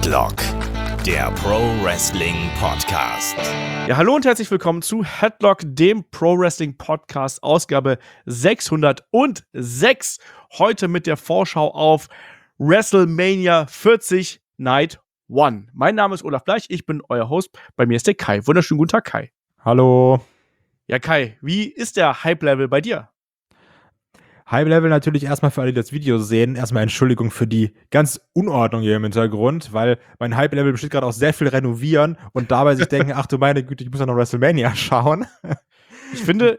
Headlock, der Pro Wrestling Podcast. Ja, hallo und herzlich willkommen zu Headlock, dem Pro Wrestling Podcast, Ausgabe 606. Heute mit der Vorschau auf WrestleMania 40 Night One. Mein Name ist Olaf Bleich, ich bin euer Host. Bei mir ist der Kai. Wunderschönen guten Tag, Kai. Hallo. Ja, Kai, wie ist der Hype-Level bei dir? Hype-Level natürlich erstmal für alle, die das Video sehen. Erstmal Entschuldigung für die ganz Unordnung hier im Hintergrund, weil mein Hype-Level besteht gerade aus sehr viel Renovieren und dabei sich denken, ach du meine Güte, ich muss ja noch WrestleMania schauen. Ich finde,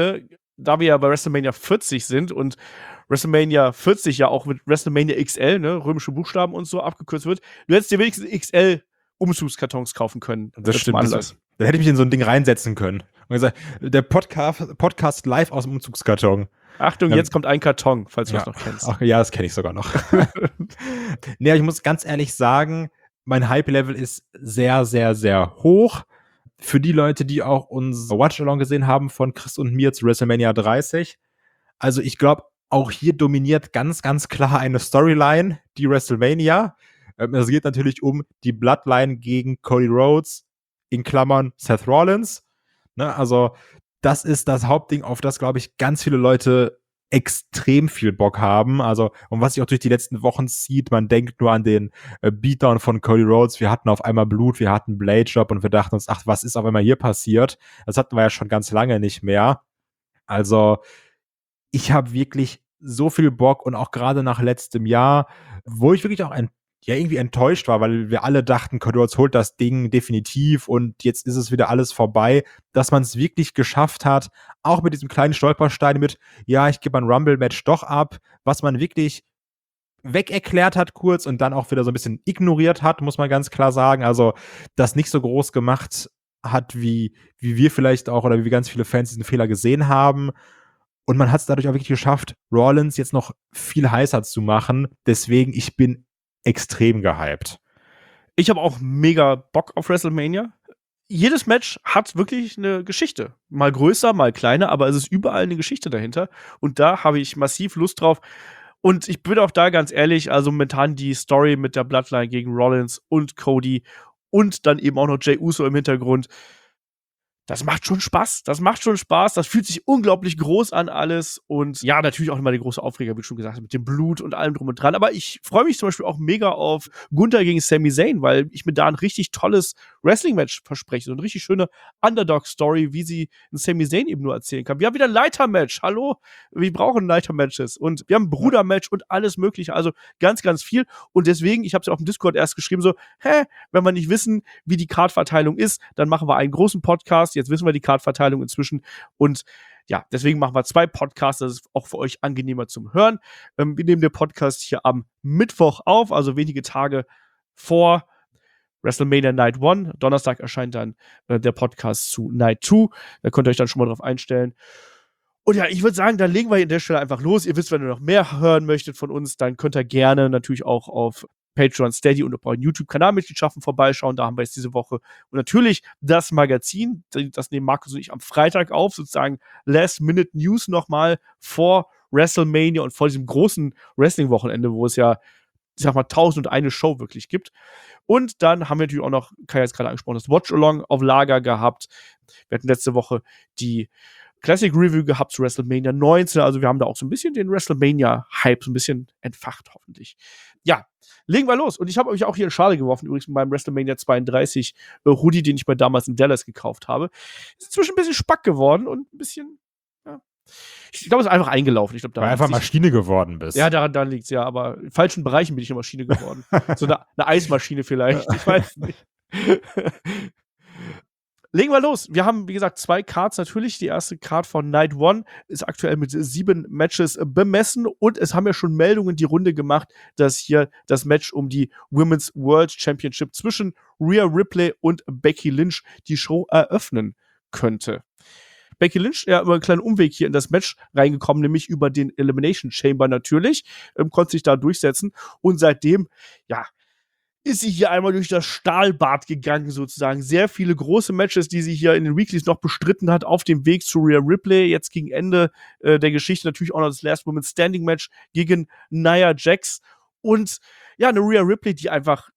da wir ja bei WrestleMania 40 sind und WrestleMania 40 ja auch mit WrestleMania XL, ne, römische Buchstaben und so abgekürzt wird, du hättest dir wenigstens XL Umzugskartons kaufen können. Das stimmt. Dann hätte ich mich in so ein Ding reinsetzen können. Und gesagt, der Podcast live aus dem Umzugskarton. Achtung, jetzt kommt ein Karton, falls du das noch kennst. Ach ja, das kenne ich sogar noch. Nee, ich muss ganz ehrlich sagen, mein Hype-Level ist sehr, sehr, sehr hoch. Für die Leute, die auch unser Watch-Along gesehen haben von Chris und mir zu WrestleMania 30. Also ich glaube, auch hier dominiert ganz, ganz klar eine Storyline, die WrestleMania. Es geht natürlich um die Bloodline gegen Cody Rhodes, in Klammern Seth Rollins. Ne, also das ist das Hauptding, auf das, glaube ich, ganz viele Leute extrem viel Bock haben. Also, und was sich auch durch die letzten Wochen zieht, man denkt nur an den Beatdown von Cody Rhodes. Wir hatten auf einmal Blut, wir hatten Blade Job und wir dachten uns, ach, was ist auf einmal hier passiert? Das hatten wir ja schon ganz lange nicht mehr. Also, ich habe wirklich so viel Bock und auch gerade nach letztem Jahr, wo ich wirklich auch irgendwie enttäuscht war, weil wir alle dachten, Cody Rhodes holt das Ding definitiv und jetzt ist es wieder alles vorbei, dass man es wirklich geschafft hat, auch mit diesem kleinen Stolperstein mit, ja, ich gebe ein Rumble-Match doch ab, was man wirklich wegerklärt hat kurz und dann auch wieder so ein bisschen ignoriert hat, muss man ganz klar sagen. Also das nicht so groß gemacht hat, wie wir vielleicht auch oder wie wir ganz viele Fans diesen Fehler gesehen haben. Und man hat es dadurch auch wirklich geschafft, Rollins jetzt noch viel heißer zu machen. Deswegen, ich bin extrem gehypt. Ich habe auch mega Bock auf WrestleMania. Jedes Match hat wirklich eine Geschichte. Mal größer, mal kleiner, aber es ist überall eine Geschichte dahinter. Und da habe ich massiv Lust drauf. Und ich bin auch da ganz ehrlich, also momentan die Story mit der Bloodline gegen Rollins und Cody und dann eben auch noch Jey Uso im Hintergrund. Das macht schon Spaß. Das fühlt sich unglaublich groß an alles. Und ja, natürlich auch immer der große Aufreger, wie schon gesagt, mit dem Blut und allem drum und dran. Aber ich freue mich zum Beispiel auch mega auf Gunther gegen Sami Zayn, weil ich mir da ein richtig tolles Wrestling-Match verspreche. So eine richtig schöne Underdog-Story, wie sie ein Sami Zayn eben nur erzählen kann. Wir haben wieder ein Leiter-Match. Hallo? Wir brauchen Leiter-Matches. Und wir haben ein Bruder-Match und alles Mögliche. Also ganz, ganz viel. Und deswegen, ich habe es ja auf dem Discord erst geschrieben, so, wenn wir nicht wissen, wie die Card-Verteilung ist, dann machen wir einen großen Podcast. Jetzt wissen wir die Card-Verteilung inzwischen und ja, deswegen machen wir 2 Podcasts, das ist auch für euch angenehmer zum Hören. Wir nehmen den Podcast hier am Mittwoch auf, also wenige Tage vor WrestleMania Night 1. Donnerstag erscheint dann der Podcast zu Night 2. Da könnt ihr euch dann schon mal drauf einstellen. Und ja, ich würde sagen, dann legen wir an der Stelle einfach los. Ihr wisst, wenn ihr noch mehr hören möchtet von uns, dann könnt ihr gerne natürlich auch auf Patreon, Steady und auf euren YouTube-Kanalmitgliedschaften vorbeischauen. Da haben wir jetzt diese Woche. Und natürlich das Magazin, das nehmen Markus und ich am Freitag auf, sozusagen Last-Minute-News nochmal vor WrestleMania und vor diesem großen Wrestling-Wochenende, wo es ja, ich sag mal, 1001 Show wirklich gibt. Und dann haben wir natürlich auch noch, Kai hat es gerade angesprochen, das Watch-Along auf Lager gehabt. Wir hatten letzte Woche die Classic Review gehabt zu WrestleMania 19. Also wir haben da auch so ein bisschen den WrestleMania-Hype so ein bisschen entfacht, hoffentlich. Ja, legen wir los. Und ich habe euch auch hier in Schale geworfen, übrigens mit meinem WrestleMania 32 Hoodie, den ich mir damals in Dallas gekauft habe. Ist inzwischen ein bisschen spack geworden und ein bisschen, ja. Ich glaube, es ist einfach eingelaufen. Ich glaube, weil einfach Maschine geworden bist. Ja, daran liegt es ja. Aber in falschen Bereichen bin ich eine Maschine geworden. So eine Eismaschine vielleicht. Ich weiß nicht. Legen wir los. Wir haben, wie gesagt, 2 Cards natürlich. Die erste Card von Night 1 ist aktuell mit 7 Matches bemessen. Und es haben ja schon Meldungen die Runde gemacht, dass hier das Match um die Women's World Championship zwischen Rhea Ripley und Becky Lynch die Show eröffnen könnte. Becky Lynch, ja, über einen kleinen Umweg hier in das Match reingekommen, nämlich über den Elimination Chamber natürlich, konnte sich da durchsetzen. Und seitdem, ja, ist sie hier einmal durch das Stahlbad gegangen, sozusagen. Sehr viele große Matches, die sie hier in den Weeklies noch bestritten hat, auf dem Weg zu Rhea Ripley. Jetzt gegen Ende der Geschichte natürlich auch noch das Last Woman Standing Match gegen Nia Jax. Und ja, eine Rhea Ripley, die einfach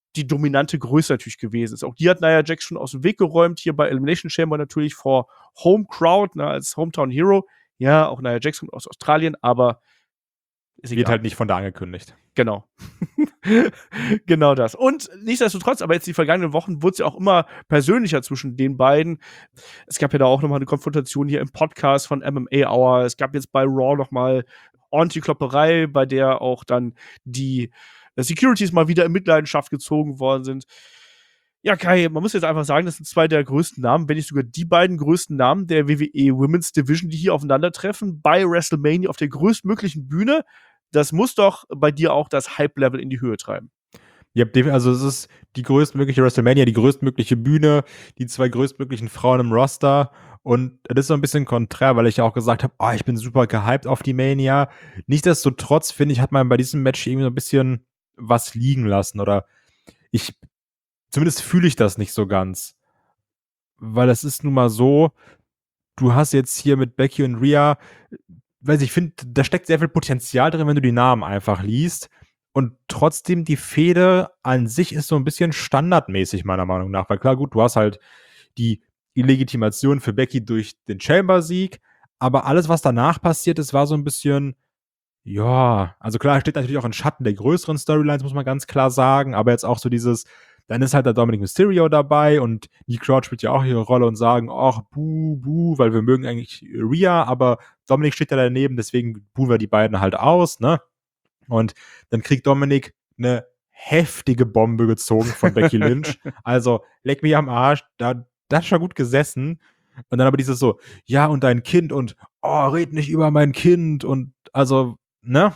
die dominante Größe natürlich gewesen ist. Auch die hat Nia Jax schon aus dem Weg geräumt, hier bei Elimination Chamber natürlich vor Home Crowd, ne, als Hometown Hero. Ja, auch Nia Jax kommt aus Australien, aber ist Wird egal. halt nicht von da angekündigt. Genau. Genau das. Und nichtsdestotrotz, aber jetzt die vergangenen Wochen wurde es ja auch immer persönlicher zwischen den beiden. Es gab ja da auch nochmal eine Konfrontation hier im Podcast von MMA Hour. Es gab jetzt bei Raw nochmal ordentliche Klopperei, bei der auch dann die Securities mal wieder in Mitleidenschaft gezogen worden sind. Ja, Kai, man muss jetzt einfach sagen, das sind zwei der größten Namen, wenn nicht sogar die beiden größten Namen der WWE Women's Division, die hier aufeinandertreffen, bei WrestleMania auf der größtmöglichen Bühne. Das muss doch bei dir auch das Hype-Level in die Höhe treiben. Ja, also es ist die größtmögliche WrestleMania, die größtmögliche Bühne, die 2 größtmöglichen Frauen im Roster. Und das ist so ein bisschen konträr, weil ich ja auch gesagt habe, ich bin super gehypt auf die Mania. Nichtsdestotrotz, finde ich, hat man bei diesem Match irgendwie so ein bisschen was liegen lassen. Oder zumindest fühle ich das nicht so ganz. Weil es ist nun mal so, du hast jetzt hier mit Becky und Rhea, ich finde, da steckt sehr viel Potenzial drin, wenn du die Namen einfach liest. Und trotzdem, die Fehde an sich ist so ein bisschen standardmäßig, meiner Meinung nach. Weil klar, gut, du hast halt die Legitimation für Becky durch den Chamber-Sieg, aber alles, was danach passiert ist, war so ein bisschen, ja, also klar, steht natürlich auch in Schatten der größeren Storylines, muss man ganz klar sagen, aber jetzt auch so dieses, dann ist halt der Dominic Mysterio dabei und die Crowd spielt ja auch ihre Rolle und sagen, ach, buh, weil wir mögen eigentlich Rhea, aber Dominic steht da daneben, deswegen buhen wir die beiden halt aus, ne? Und dann kriegt Dominic eine heftige Bombe gezogen von Becky Lynch. Also, leck mich am Arsch, das hat schon gut gesessen. Und dann aber dieses so, ja, und dein Kind und, red nicht über mein Kind und, also, ne?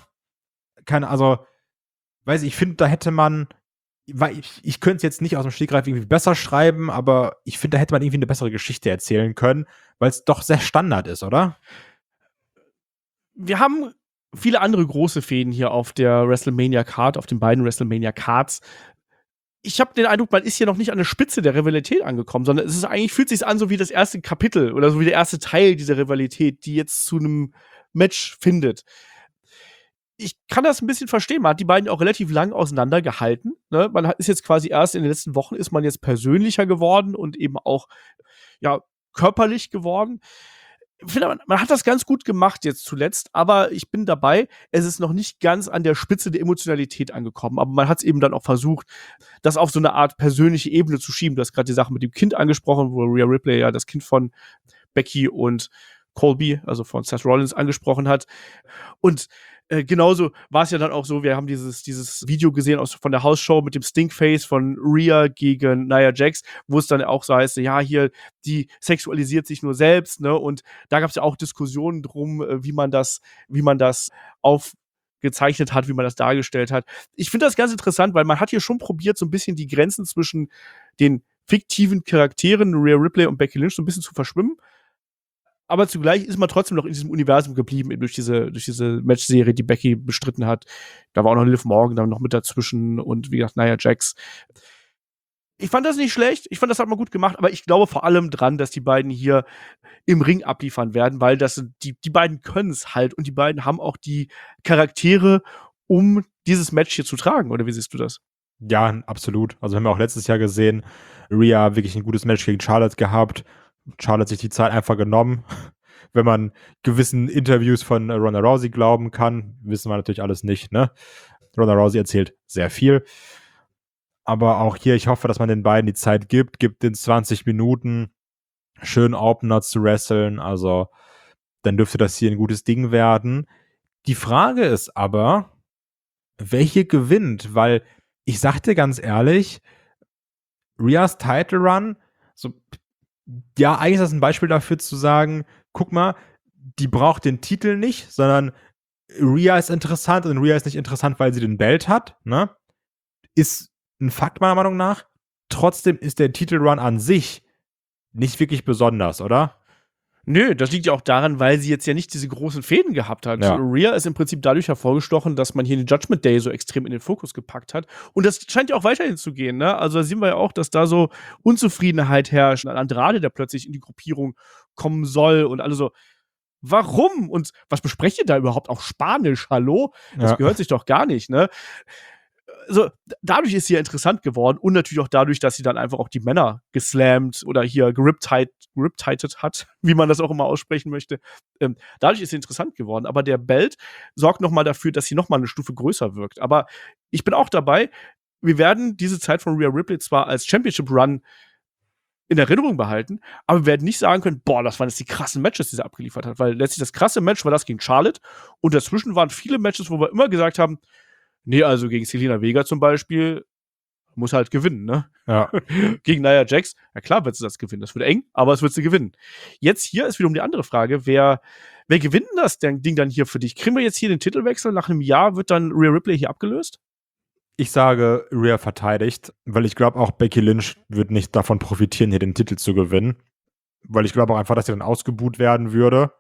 Ich finde, da hätte man, weil ich könnte es jetzt nicht aus dem Stegreif irgendwie besser schreiben, aber ich finde, da hätte man irgendwie eine bessere Geschichte erzählen können, weil es doch sehr Standard ist, oder? Wir haben viele andere große Fäden hier auf der WrestleMania-Card, auf den beiden WrestleMania-Cards. Ich habe den Eindruck, man ist hier noch nicht an der Spitze der Rivalität angekommen, sondern es ist eigentlich, fühlt sich an so wie das erste Kapitel oder so wie der erste Teil dieser Rivalität, die jetzt zu einem Match findet. Ich kann das ein bisschen verstehen. Man hat die beiden auch relativ lang auseinandergehalten. Ne? Ist jetzt quasi erst in den letzten Wochen ist man jetzt persönlicher geworden und eben auch körperlich geworden. Ich finde, man hat das ganz gut gemacht jetzt zuletzt, aber ich bin dabei, es ist noch nicht ganz an der Spitze der Emotionalität angekommen, aber man hat es eben dann auch versucht, das auf so eine Art persönliche Ebene zu schieben. Du hast gerade die Sache mit dem Kind angesprochen, wo Rhea Ripley ja das Kind von Becky und Colby, also von Seth Rollins, angesprochen hat. Und genauso war es ja dann auch so, wir haben dieses Video gesehen von der Hausshow mit dem Stinkface von Rhea gegen Nia Jax, wo es dann auch so heißt, ja, hier, die sexualisiert sich nur selbst, ne, und da gab es ja auch Diskussionen drum, wie man das aufgezeichnet hat, wie man das dargestellt hat. Ich finde das ganz interessant, weil man hat hier schon probiert, so ein bisschen die Grenzen zwischen den fiktiven Charakteren Rhea Ripley und Becky Lynch so ein bisschen zu verschwimmen. Aber zugleich ist man trotzdem noch in diesem Universum geblieben, eben durch diese Match-Serie, die Becky bestritten hat. Da war auch noch Liv Morgan dann noch mit dazwischen und wie gesagt, Nia Jax. Ich fand das nicht schlecht, ich fand, das hat man gut gemacht, aber ich glaube vor allem dran, dass die beiden hier im Ring abliefern werden, weil die beiden können es halt und die beiden haben auch die Charaktere, um dieses Match hier zu tragen, oder wie siehst du das? Ja, absolut. Also haben wir auch letztes Jahr gesehen, Rhea wirklich ein gutes Match gegen Charlotte gehabt. Charlotte hat sich die Zeit einfach genommen. Wenn man gewissen Interviews von Ronda Rousey glauben kann, wissen wir natürlich alles nicht, ne? Ronda Rousey erzählt sehr viel. Aber auch hier, ich hoffe, dass man den beiden die Zeit gibt den 20 Minuten schön Opener zu wresteln. Also, dann dürfte das hier ein gutes Ding werden. Die Frage ist aber, welche gewinnt? Weil, ich sag dir ganz ehrlich, Rheas Title Run, so, ja, eigentlich ist das ein Beispiel dafür zu sagen, guck mal, die braucht den Titel nicht, sondern Rhea ist interessant und Rhea ist nicht interessant, weil sie den Belt hat, ne? Ist ein Fakt meiner Meinung nach. Trotzdem ist der Titelrun an sich nicht wirklich besonders, oder? Nö, das liegt ja auch daran, weil sie jetzt ja nicht diese großen Fäden gehabt hat. Ja. Rhea ist im Prinzip dadurch hervorgestochen, dass man hier den Judgment Day so extrem in den Fokus gepackt hat. Und das scheint ja auch weiterhin zu gehen, ne? Also da sehen wir ja auch, dass da so Unzufriedenheit herrscht. Ein Andrade, der plötzlich in die Gruppierung kommen soll und alle so, warum? Und was besprecht ihr da überhaupt auf Spanisch? Hallo? Das Ja. gehört sich doch gar nicht, ne? also dadurch ist sie ja interessant geworden und natürlich auch dadurch, dass sie dann einfach auch die Männer geslammt oder hier geriptighted hat, wie man das auch immer aussprechen möchte. Dadurch ist sie interessant geworden. Aber der Belt sorgt noch mal dafür, dass sie noch mal eine Stufe größer wirkt. Aber ich bin auch dabei, wir werden diese Zeit von Rhea Ripley zwar als Championship-Run in Erinnerung behalten, aber wir werden nicht sagen können, boah, das waren jetzt die krassen Matches, die sie abgeliefert hat, weil letztlich das krasse Match war das gegen Charlotte und dazwischen waren viele Matches, wo wir immer gesagt haben, nee, also gegen Zelina Vega zum Beispiel muss halt gewinnen, ne? Ja. Gegen Nia Jax, ja klar wird sie das gewinnen, das wird eng, aber es wird sie gewinnen. Jetzt hier ist wiederum die andere Frage, wer gewinnt denn das Ding dann hier für dich? Kriegen wir jetzt hier den Titelwechsel, nach einem Jahr wird dann Rhea Ripley hier abgelöst? Ich sage, Rhea verteidigt, weil ich glaube auch Becky Lynch wird nicht davon profitieren, hier den Titel zu gewinnen. Weil ich glaube auch einfach, dass sie dann ausgebuht werden würde.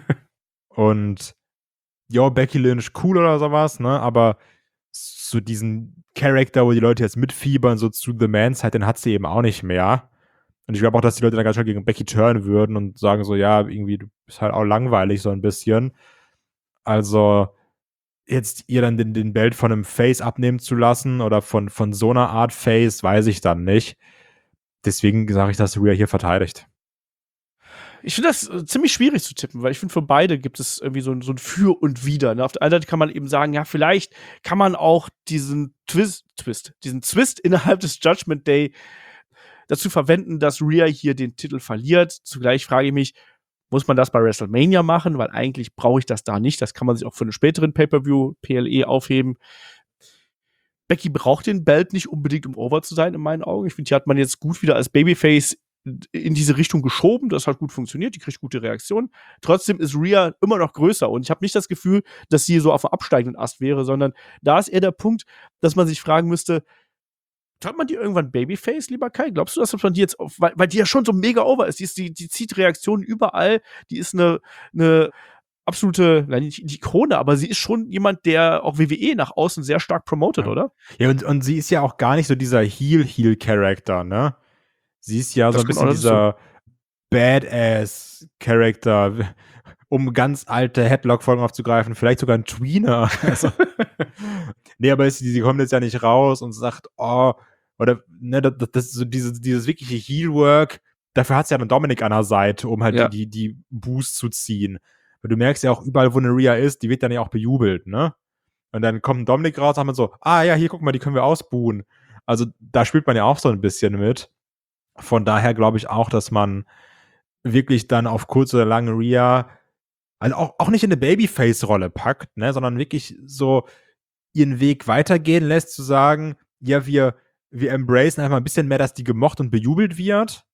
Und ja, Becky Lynch cool oder sowas, ne? Aber so diesen Charakter, wo die Leute jetzt mitfiebern, so zu The Man's halt, den hat sie eben auch nicht mehr. Und ich glaube auch, dass die Leute dann ganz schnell gegen Becky turnen würden und sagen so, ja, irgendwie, du bist halt auch langweilig so ein bisschen. Also jetzt ihr dann den Belt von einem Face abnehmen zu lassen oder von so einer Art Face, weiß ich dann nicht. Deswegen sage ich, dass Rhea hier verteidigt. Ich finde das ziemlich schwierig zu tippen, weil ich finde, für beide gibt es irgendwie so ein Für und Wider. Ne? Auf der einen Seite kann man eben sagen, ja, vielleicht kann man auch diesen Twist innerhalb des Judgment Day dazu verwenden, dass Rhea hier den Titel verliert. Zugleich frage ich mich, muss man das bei WrestleMania machen? Weil eigentlich brauche ich das da nicht. Das kann man sich auch für einen späteren Pay-Per-View, PLE, aufheben. Becky braucht den Belt nicht unbedingt, um over zu sein, in meinen Augen. Ich finde, die hat man jetzt gut wieder als Babyface in diese Richtung geschoben. Das hat gut funktioniert. Die kriegt gute Reaktionen. Trotzdem ist Rhea immer noch größer. Und ich habe nicht das Gefühl, dass sie so auf einem absteigenden Ast wäre, sondern da ist eher der Punkt, dass man sich fragen müsste, hat man die irgendwann Babyface, lieber Kai? Glaubst du, dass man die jetzt weil die ja schon so mega over ist, die zieht Reaktionen überall, die ist eine absolute, nicht Ikone, aber sie ist schon jemand, der auch WWE nach außen sehr stark promotet, oder? Ja, und sie ist ja auch gar nicht so dieser Heel-Charakter, ne? Sie ist ja so ein bisschen dieser Badass-Charakter, um ganz alte Headlock-Folgen aufzugreifen, vielleicht sogar ein Tweener. Also, nee, aber sie kommt jetzt ja nicht raus und sagt, oh, oder, ne, das ist so dieses wirkliche Heel-Work. Dafür hat sie ja einen Dominik an der Seite, um halt die Boost zu ziehen. Weil du merkst ja auch überall, wo eine Rhea ist, die wird dann ja auch bejubelt, ne? Und dann kommt ein Dominik raus und sagt man so, ja, hier, guck mal, die können wir ausbuhen. Also, da spielt man ja auch so ein bisschen mit. Von daher glaube ich auch, dass man wirklich dann auf kurz oder lange Rhea, also auch nicht in eine Babyface-Rolle packt, ne, sondern wirklich so ihren Weg weitergehen lässt, zu sagen, ja, wir embracen einfach ein bisschen mehr, dass die gemocht und bejubelt wird.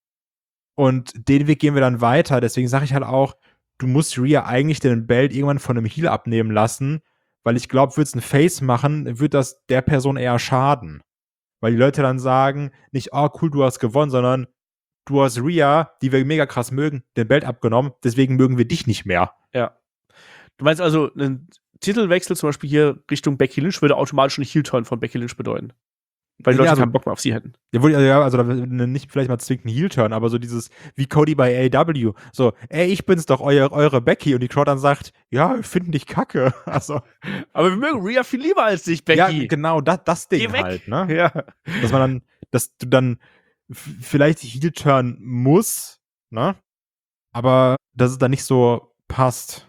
Und den Weg gehen wir dann weiter. Deswegen sage ich halt auch, du musst Rhea eigentlich den Belt irgendwann von einem Heel abnehmen lassen, weil ich glaube, würde es ein Face machen, wird das der Person eher schaden. Weil die Leute dann sagen, nicht, oh cool, du hast gewonnen, sondern du hast Rhea, die wir mega krass mögen, den Belt abgenommen, deswegen mögen wir dich nicht mehr. Ja. Du meinst also, ein Titelwechsel zum Beispiel hier Richtung Becky Lynch würde automatisch einen Heel-Turn von Becky Lynch bedeuten. Weil die Leute keinen Bock mehr auf sie hätten. Ja, also nicht vielleicht mal zwingend einen Heel-Turn, aber so dieses, wie Cody bei AEW, so, ich bin's doch, eure Becky, und die Crowd dann sagt, ja, wir finden dich kacke. Also, aber wir mögen Rhea viel lieber als dich, Becky. Ja, genau, das Ding halt, ne? Ja. Dass du dann vielleicht Heel-Turn muss, ne? Aber dass es dann nicht so passt.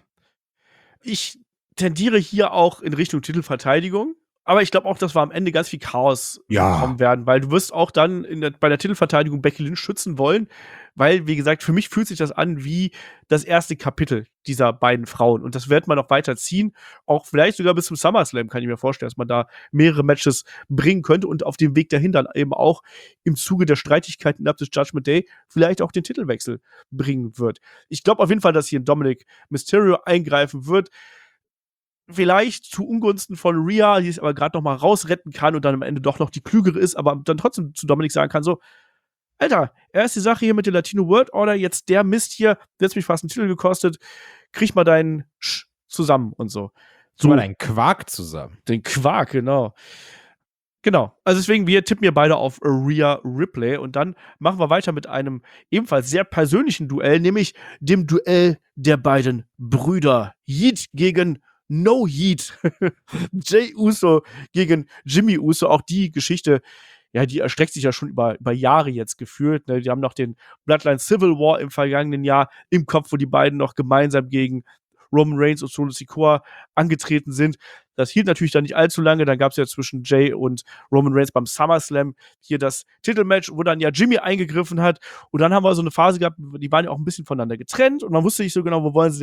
Ich tendiere hier auch in Richtung Titelverteidigung. Aber ich glaube auch, dass wir am Ende ganz viel Chaos bekommen werden, weil du wirst auch dann bei der Titelverteidigung Becky Lynch schützen wollen, weil, wie gesagt, für mich fühlt sich das an wie das erste Kapitel dieser beiden Frauen. Und das wird man noch weiter ziehen, auch vielleicht sogar bis zum SummerSlam, kann ich mir vorstellen, dass man da mehrere Matches bringen könnte und auf dem Weg dahin dann eben auch im Zuge der Streitigkeiten innerhalb des Judgment Day vielleicht auch den Titelwechsel bringen wird. Ich glaube auf jeden Fall, dass hier ein Dominic Mysterio eingreifen wird. Vielleicht zu Ungunsten von Rhea, die es aber gerade noch mal rausretten kann und dann am Ende doch noch die Klügere ist, aber dann trotzdem zu Dominik sagen kann, so, Alter, erst die Sache hier mit der Latino World Order, jetzt der Mist hier, der hat mich fast einen Titel gekostet, krieg mal deinen zusammen und so. Mal deinen Quark zusammen. Den Quark, genau. Genau, also deswegen, wir tippen hier beide auf Rhea Ripley und dann machen wir weiter mit einem ebenfalls sehr persönlichen Duell, nämlich dem Duell der beiden Brüder. Yid gegen No Heat. Jey Uso gegen Jimmy Uso. Auch die Geschichte, ja, die erstreckt sich ja schon über Jahre jetzt gefühlt. Ne? Die haben noch den Bloodline Civil War im vergangenen Jahr im Kopf, wo die beiden noch gemeinsam gegen Roman Reigns und Solo Sikoa angetreten sind. Das hielt natürlich dann nicht allzu lange. Dann gab es ja zwischen Jay und Roman Reigns beim SummerSlam hier das Titelmatch, wo dann ja Jimmy eingegriffen hat. Und dann haben wir so eine Phase gehabt, die waren ja auch ein bisschen voneinander getrennt und man wusste nicht so genau, wo wollen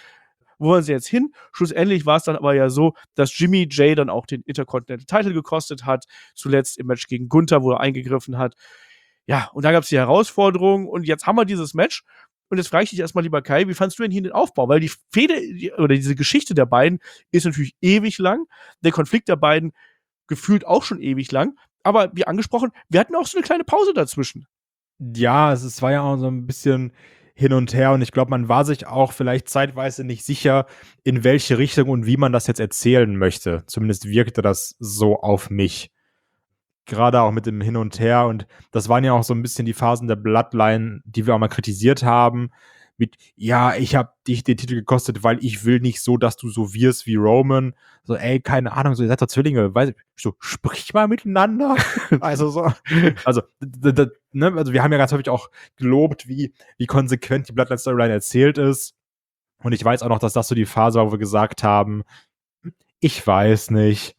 sie jetzt hin? Schlussendlich war es dann aber ja so, dass Jimmy Jay dann auch den Intercontinental Title gekostet hat. Zuletzt im Match gegen Gunther, wo er eingegriffen hat. Ja, und da gab es die Herausforderung und jetzt haben wir dieses Match. Und jetzt frage ich dich erstmal, lieber Kai, wie fandst du denn hier den Aufbau? Weil die Fehde oder diese Geschichte der beiden ist natürlich ewig lang. Der Konflikt der beiden gefühlt auch schon ewig lang. Aber wie angesprochen, wir hatten auch so eine kleine Pause dazwischen. Ja, es war ja auch so ein bisschen hin und her und ich glaube, man war sich auch vielleicht zeitweise nicht sicher, in welche Richtung und wie man das jetzt erzählen möchte. Zumindest wirkte das so auf mich. Gerade auch mit dem Hin und Her und das waren ja auch so ein bisschen die Phasen der Bloodline, die wir auch mal kritisiert haben. Mit, ja, ich habe dich den Titel gekostet, weil ich will nicht so, dass du so wirst wie Roman. So, ey, keine Ahnung, so, ihr seid doch Zwillinge, weiß ich, so, sprich mal miteinander. Also so, also, ne, also wir haben ja ganz häufig auch gelobt, wie konsequent die Bloodline-Storyline erzählt ist. Und ich weiß auch noch, dass das so die Phase war, wo wir gesagt haben, ich weiß nicht.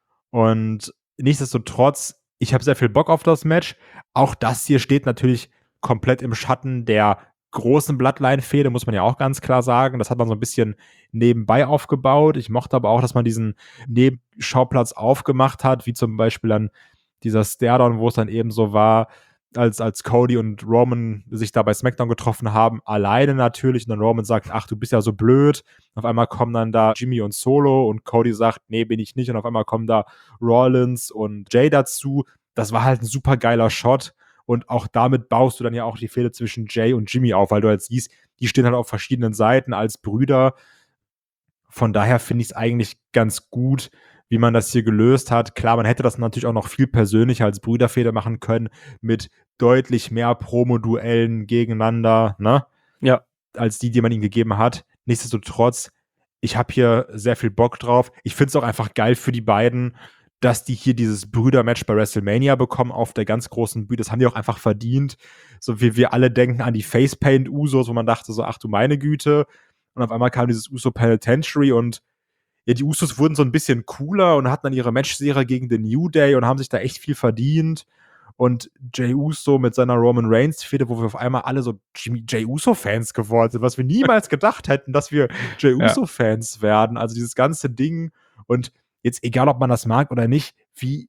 Und nichtsdestotrotz, ich habe sehr viel Bock auf das Match. Auch das hier steht natürlich komplett im Schatten der großen Bloodline-Fehde, muss man ja auch ganz klar sagen. Das hat man so ein bisschen nebenbei aufgebaut. Ich mochte aber auch, dass man diesen Nebenschauplatz aufgemacht hat, wie zum Beispiel dann dieser Stairdown, wo es dann eben so war, als Cody und Roman sich da bei SmackDown getroffen haben, alleine natürlich, und dann Roman sagt, ach, du bist ja so blöd. Auf einmal kommen dann da Jimmy und Solo und Cody sagt, nee, bin ich nicht. Und auf einmal kommen da Rollins und Jay dazu. Das war halt ein super geiler Shot. Und auch damit baust du dann ja auch die Fehde zwischen Jay und Jimmy auf, weil du jetzt siehst, die stehen halt auf verschiedenen Seiten als Brüder. Von daher finde ich es eigentlich ganz gut, wie man das hier gelöst hat. Klar, man hätte das natürlich auch noch viel persönlicher als Brüderfehde machen können, mit deutlich mehr Promo-Duellen gegeneinander, ne? Ja. Als die man ihnen gegeben hat. Nichtsdestotrotz, ich habe hier sehr viel Bock drauf. Ich finde es auch einfach geil für die beiden, dass die hier dieses Brüder-Match bei WrestleMania bekommen auf der ganz großen Bühne. Das haben die auch einfach verdient. So wie wir alle denken an die Facepaint-Usos, wo man dachte so, ach du meine Güte. Und auf einmal kam dieses Uso Penitentiary und ja, die Usos wurden so ein bisschen cooler und hatten dann ihre Matchserie gegen den New Day und haben sich da echt viel verdient. Und Jey Uso mit seiner Roman Reigns-Fehde, wo wir auf einmal alle so Jey Uso-Fans geworden sind, was wir niemals gedacht hätten, dass wir Jey Uso-Fans werden. Also dieses ganze Ding und jetzt egal, ob man das mag oder nicht, wie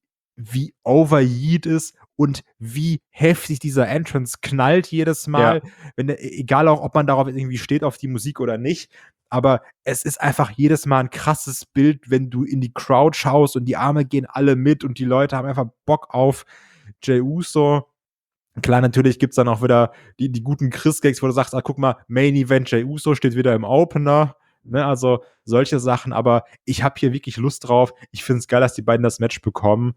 overheat ist und wie heftig dieser Entrance knallt jedes Mal. Ja. Egal auch, ob man darauf irgendwie steht, auf die Musik oder nicht. Aber es ist einfach jedes Mal ein krasses Bild, wenn du in die Crowd schaust und die Arme gehen alle mit und die Leute haben einfach Bock auf Jey Uso. Klar, natürlich gibt's dann auch wieder die guten Chris-Gags, wo du sagst, guck mal, Main Event Jey Uso steht wieder im Opener. Ne, also solche Sachen, aber ich habe hier wirklich Lust drauf. Ich finde es geil, dass die beiden das Match bekommen.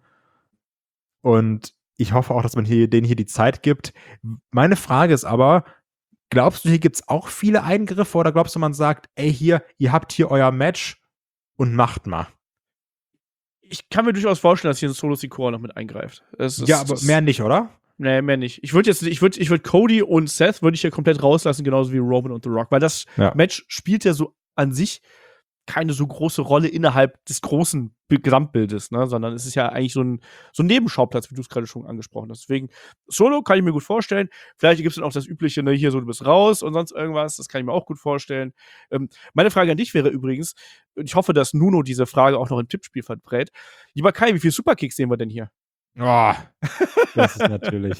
Und ich hoffe auch, dass man denen hier die Zeit gibt. Meine Frage ist aber, glaubst du, hier gibt es auch viele Eingriffe oder glaubst du, man sagt, ey, hier, ihr habt hier euer Match und macht mal? Ich kann mir durchaus vorstellen, dass hier ein Solo Sikoa noch mit eingreift. Ja, aber mehr nicht, oder? Nee, mehr nicht. Ich würde Cody und Seth würde ich hier komplett rauslassen, genauso wie Roman und The Rock, weil das Match spielt ja so an sich keine so große Rolle innerhalb des großen Gesamtbildes, ne? Sondern es ist ja eigentlich so ein Nebenschauplatz, wie du es gerade schon angesprochen hast. Deswegen, Solo kann ich mir gut vorstellen. Vielleicht gibt es dann auch das Übliche, ne, hier so, du bist raus und sonst irgendwas. Das kann ich mir auch gut vorstellen. Meine Frage an dich wäre übrigens, und ich hoffe, dass Nuno diese Frage auch noch im Tippspiel verbrät. Lieber Kai, wie viele Superkicks sehen wir denn hier? Oh, das ist natürlich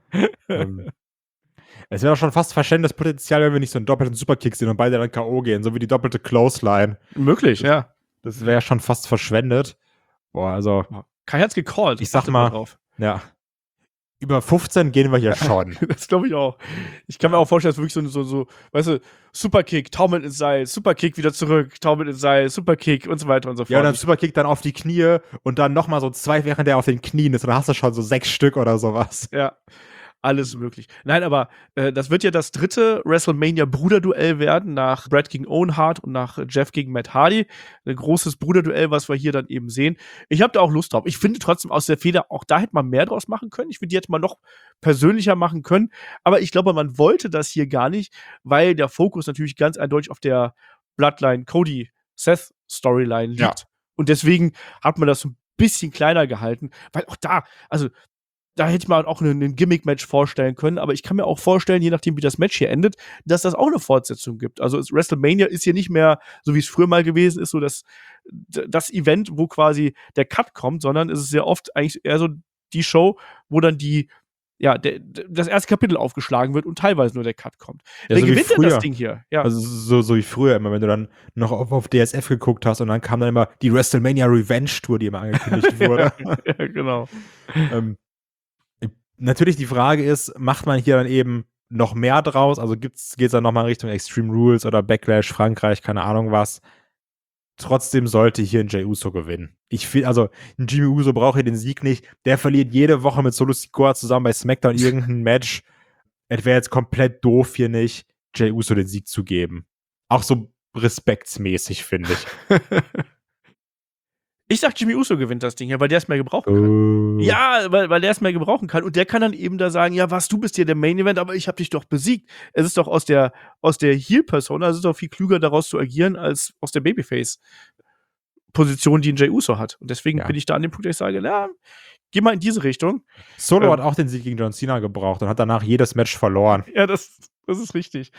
es wäre doch schon fast verschwendetes Potenzial, wenn wir nicht so einen doppelten Superkick sehen und beide dann K.O. gehen, so wie die doppelte Clothesline. Möglich, ja. Das wäre schon fast verschwendet. Boah, also. Kai hat's gecallt. Ich sag mal, drauf. Ja. Über 15 gehen wir hier schon. Das glaube ich auch. Ich kann mir auch vorstellen, dass wirklich so, weißt du, Superkick, taumelt ins Seil, Superkick wieder zurück, taumelt ins Seil, Superkick und so weiter und so fort. Ja, und dann Superkick dann auf die Knie und dann nochmal so 2, während der auf den Knien ist. Und dann hast du schon so 6 Stück oder sowas. Ja. Alles möglich. Nein, aber das wird ja das 3. WrestleMania-Bruderduell werden, nach Bret gegen Owen Hart und nach Jeff gegen Matt Hardy. Ein großes Bruderduell, was wir hier dann eben sehen. Ich habe da auch Lust drauf. Ich finde trotzdem aus der Feder, auch da hätte man mehr draus machen können. Ich finde, die hätte man noch persönlicher machen können. Aber ich glaube, man wollte das hier gar nicht, weil der Fokus natürlich ganz eindeutig auf der Bloodline Cody-Seth-Storyline liegt. Ja. Und deswegen hat man das so ein bisschen kleiner gehalten, weil auch da, also da hätte man auch ein Gimmick-Match vorstellen können, aber ich kann mir auch vorstellen, je nachdem, wie das Match hier endet, dass das auch eine Fortsetzung gibt. Also WrestleMania ist hier nicht mehr, so wie es früher mal gewesen ist, so das Event, wo quasi der Cut kommt, sondern es ist sehr oft eigentlich eher so die Show, wo dann das erste Kapitel aufgeschlagen wird und teilweise nur der Cut kommt. Ja, Wer so wie gewinnt denn früher. das Ding hier? Ja. Also so wie früher immer, wenn du dann noch auf DSF geguckt hast und dann kam dann immer die WrestleMania Revenge Tour, die immer angekündigt wurde. Ja, genau. Natürlich die Frage ist, macht man hier dann eben noch mehr draus? Also geht's dann nochmal in Richtung Extreme Rules oder Backlash, Frankreich, keine Ahnung was. Trotzdem sollte hier ein Jey Uso gewinnen. Ich finde, also ein Jimmy Uso braucht hier den Sieg nicht. Der verliert jede Woche mit Solo Sikoa zusammen bei SmackDown irgendein Match. Es wäre jetzt komplett doof, hier nicht Jey Uso den Sieg zu geben. Auch so respektsmäßig, finde ich. Ich sag, Jimmy Uso gewinnt das Ding hier, weil der es mehr gebrauchen kann. Ja, weil der es mehr gebrauchen kann. Und der kann dann eben da sagen, ja, du bist hier der Main Event, aber ich habe dich doch besiegt. Es ist doch aus der Heel-Persona, es ist doch viel klüger, daraus zu agieren, als aus der Babyface-Position, die ein Jey Uso hat. Und deswegen bin ich da an dem Punkt, dass ich sage, geh mal in diese Richtung. Solo hat auch den Sieg gegen John Cena gebraucht und hat danach jedes Match verloren. Ja, das ist richtig.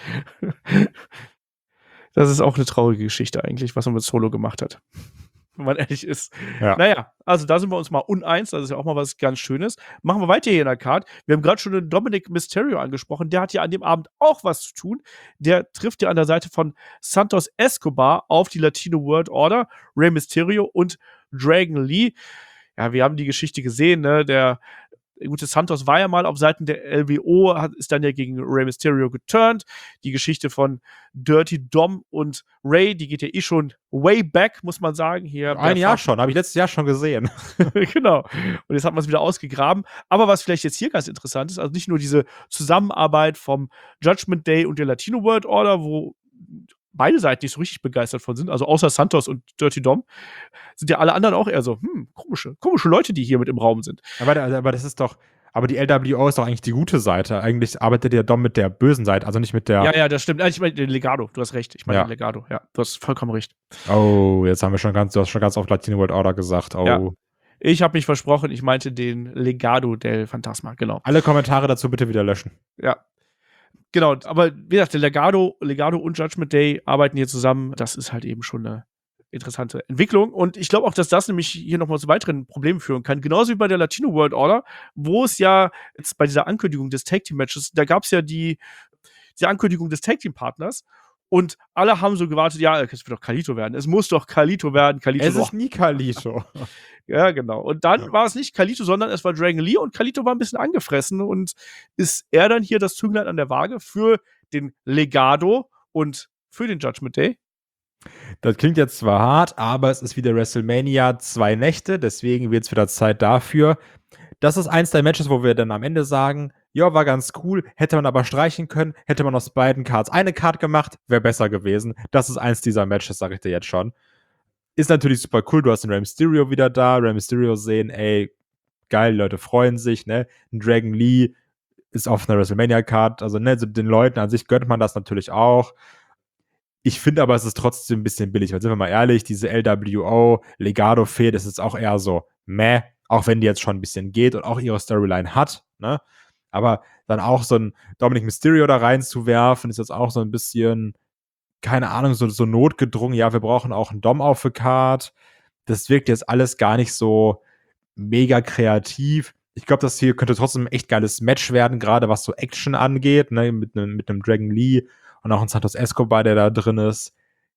Das ist auch eine traurige Geschichte eigentlich, was man mit Solo gemacht hat. Wenn man ehrlich ist. Ja. Naja, also da sind wir uns mal uneins, das ist ja auch mal was ganz Schönes. Machen wir weiter hier in der Card. Wir haben gerade schon den Dominic Mysterio angesprochen, der hat ja an dem Abend auch was zu tun. Der trifft ja an der Seite von Santos Escobar auf die Latino World Order, Rey Mysterio und Dragon Lee. Ja, wir haben die Geschichte gesehen, ne? Der gute Santos war ja mal auf Seiten der LWO, ist dann ja gegen Rey Mysterio geturnt. Die Geschichte von Dirty Dom und Rey, die geht ja schon way back, muss man sagen. Hier ein Jahr schon, habe ich letztes Jahr schon gesehen. Genau. Und jetzt hat man es wieder ausgegraben. Aber was vielleicht jetzt hier ganz interessant ist, also nicht nur diese Zusammenarbeit vom Judgment Day und der Latino World Order, wo beide Seiten nicht so richtig begeistert von sind, also außer Santos und Dirty Dom, sind ja alle anderen auch eher so, komische Leute, die hier mit im Raum sind. Aber das ist doch, aber die LWO ist doch eigentlich die gute Seite. Eigentlich arbeitet der Dom mit der bösen Seite, also nicht mit der. Ja, das stimmt. Ich meine, den Legado, du hast recht. Ich meine, den Legado, ja, du hast vollkommen recht. Oh, jetzt haben wir du hast schon ganz oft Latino World Order gesagt. Oh. Ja. Ich habe mich versprochen, ich meinte den Legado del Fantasma, genau. Alle Kommentare dazu bitte wieder löschen. Ja. Genau, aber wie gesagt, der Legado und Judgment Day arbeiten hier zusammen. Das ist halt eben schon eine interessante Entwicklung. Und ich glaube auch, dass das nämlich hier nochmal zu weiteren Problemen führen kann. Genauso wie bei der Latino World Order, wo es ja jetzt bei dieser Ankündigung des Tag Team Matches, da gab es ja die Ankündigung des Tag Team Partners. Und alle haben so gewartet, ja, es wird doch Carlito werden. Es muss doch Carlito werden. Es ist nie Carlito. Ja, genau. Und dann war es nicht Carlito, sondern es war Dragon Lee und Carlito war ein bisschen angefressen und ist er dann hier das Zünglein an der Waage für den Legado und für den Judgment Day? Das klingt jetzt zwar hart, aber es ist wieder WrestleMania 2 Nächte, deswegen wird es wieder Zeit dafür. Das ist eins der Matches, wo wir dann am Ende sagen, ja, war ganz cool, hätte man aber streichen können, hätte man aus beiden Cards eine Card gemacht, wäre besser gewesen. Das ist eins dieser Matches, sag ich dir jetzt schon. Ist natürlich super cool, du hast den Rey Mysterio wieder da, Rey Mysterio sehen, ey, geil, die Leute freuen sich, ne? Ein Dragon Lee ist auf einer WrestleMania-Card, also ne, so den Leuten an sich gönnt man das natürlich auch. Ich finde aber, es ist trotzdem ein bisschen billig, weil sind wir mal ehrlich, diese LWO-Legado-Fehde, das ist auch eher so meh, auch wenn die jetzt schon ein bisschen geht und auch ihre Storyline hat, ne? Aber dann auch so ein Dominic Mysterio da reinzuwerfen, ist jetzt auch so ein bisschen, keine Ahnung, so notgedrungen, ja, wir brauchen auch einen Dom auf der Card. Das wirkt jetzt alles gar nicht so mega kreativ. Ich glaube, das hier könnte trotzdem ein echt geiles Match werden, gerade was so Action angeht, ne, mit einem Dragon Lee und auch ein Santos Escobar, der da drin ist.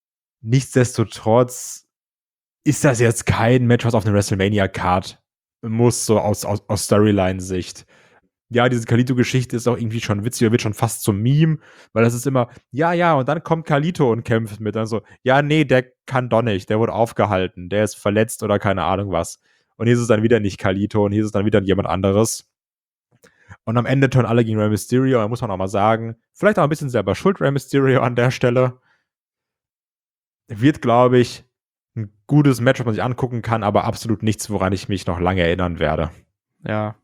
Nichtsdestotrotz ist das jetzt kein Match, was auf eine WrestleMania-Card muss, so aus Storyline-Sicht. Ja, diese Carlito-Geschichte ist auch irgendwie schon witzig, wird schon fast zum Meme, weil das ist immer, ja, und dann kommt Carlito und kämpft mit, dann so, ja, nee, der kann doch nicht, der wurde aufgehalten, der ist verletzt oder keine Ahnung was. Und hier ist es dann wieder nicht Carlito und hier ist es dann wieder jemand anderes. Und am Ende turnen alle gegen Rey Mysterio. Da muss man auch mal sagen, vielleicht auch ein bisschen selber schuld, Rey Mysterio an der Stelle. Wird, glaube ich, ein gutes Match, was man sich angucken kann, aber absolut nichts, woran ich mich noch lange erinnern werde. Ja.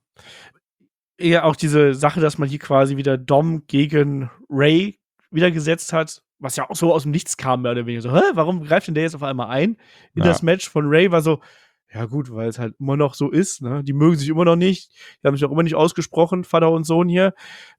Eher auch diese Sache, dass man hier quasi wieder Dom gegen Ray wieder gesetzt hat, was ja auch so aus dem Nichts kam, mehr oder weniger. So, warum greift denn der jetzt auf einmal ein? In das Match von Ray war so, ja gut, weil es halt immer noch so ist, ne? Die mögen sich immer noch nicht, die haben sich auch immer nicht ausgesprochen, Vater und Sohn hier.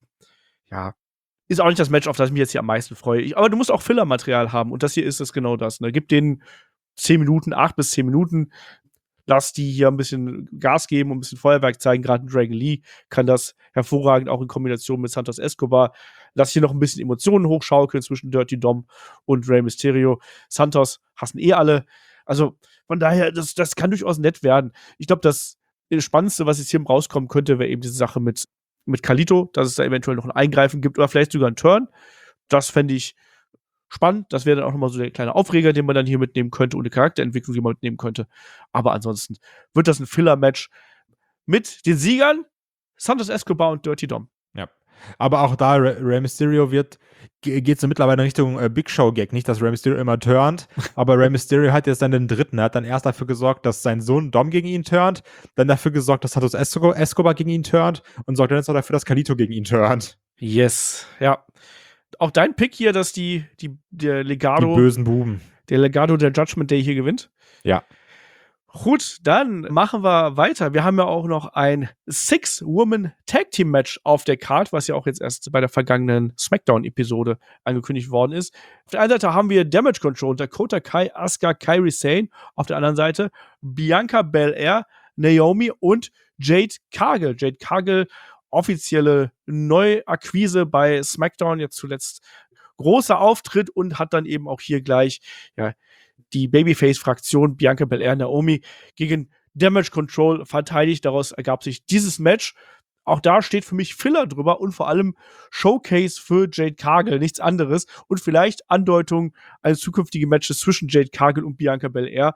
Ja, ist auch nicht das Match, auf das ich mich jetzt hier am meisten freue. Aber du musst auch Filler-Material haben und das hier ist es genau das, ne? Gib denen 10 Minuten, 8 bis 10 Minuten, lass die hier ein bisschen Gas geben und ein bisschen Feuerwerk zeigen. Gerade Dragon Lee kann das hervorragend auch in Kombination mit Santos Escobar. Lass hier noch ein bisschen Emotionen hochschaukeln zwischen Dirty Dom und Rey Mysterio. Santos hassen alle. Also von daher, das kann durchaus nett werden. Ich glaube, das Spannendste, was jetzt hier rauskommen könnte, wäre eben diese Sache mit Carlito, dass es da eventuell noch ein Eingreifen gibt oder vielleicht sogar einen Turn. Das fände ich spannend. Das wäre dann auch nochmal so der kleine Aufreger, den man dann hier mitnehmen könnte und eine Charakterentwicklung, die man mitnehmen könnte. Aber ansonsten wird das ein Filler-Match mit den Siegern Santos Escobar und Dirty Dom. Ja. Aber auch da, Rey Mysterio geht so mittlerweile in Richtung Big Show-Gag. Nicht, dass Rey Mysterio immer turnt, aber Rey Mysterio hat jetzt dann den dritten. Er hat dann erst dafür gesorgt, dass sein Sohn Dom gegen ihn turnt, dann dafür gesorgt, dass Santos Escobar gegen ihn turnt und sorgt dann jetzt auch dafür, dass Carlito gegen ihn turnt. Yes, ja. Auch dein Pick hier, dass der Legado. Die bösen Buben. Der Legado der Judgment Day hier gewinnt. Ja. Gut, dann machen wir weiter. Wir haben ja auch noch ein 6-Woman-Tag-Team-Match auf der Card, was ja auch jetzt erst bei der vergangenen SmackDown-Episode angekündigt worden ist. Auf der einen Seite haben wir Damage Control, Dakota Kai, Asuka, Kairi Sane. Auf der anderen Seite Bianca Belair, Naomi und Jade Cargill. Jade Cargill, offizielle Neuakquise bei SmackDown, jetzt zuletzt großer Auftritt und hat dann eben auch hier gleich, ja, die Babyface-Fraktion Bianca Belair, Naomi gegen Damage Control verteidigt. Daraus ergab sich dieses Match. Auch da steht für mich Filler drüber und vor allem Showcase für Jade Cargill, nichts anderes. Und vielleicht Andeutung eines zukünftigen Matches zwischen Jade Cargill und Bianca Belair.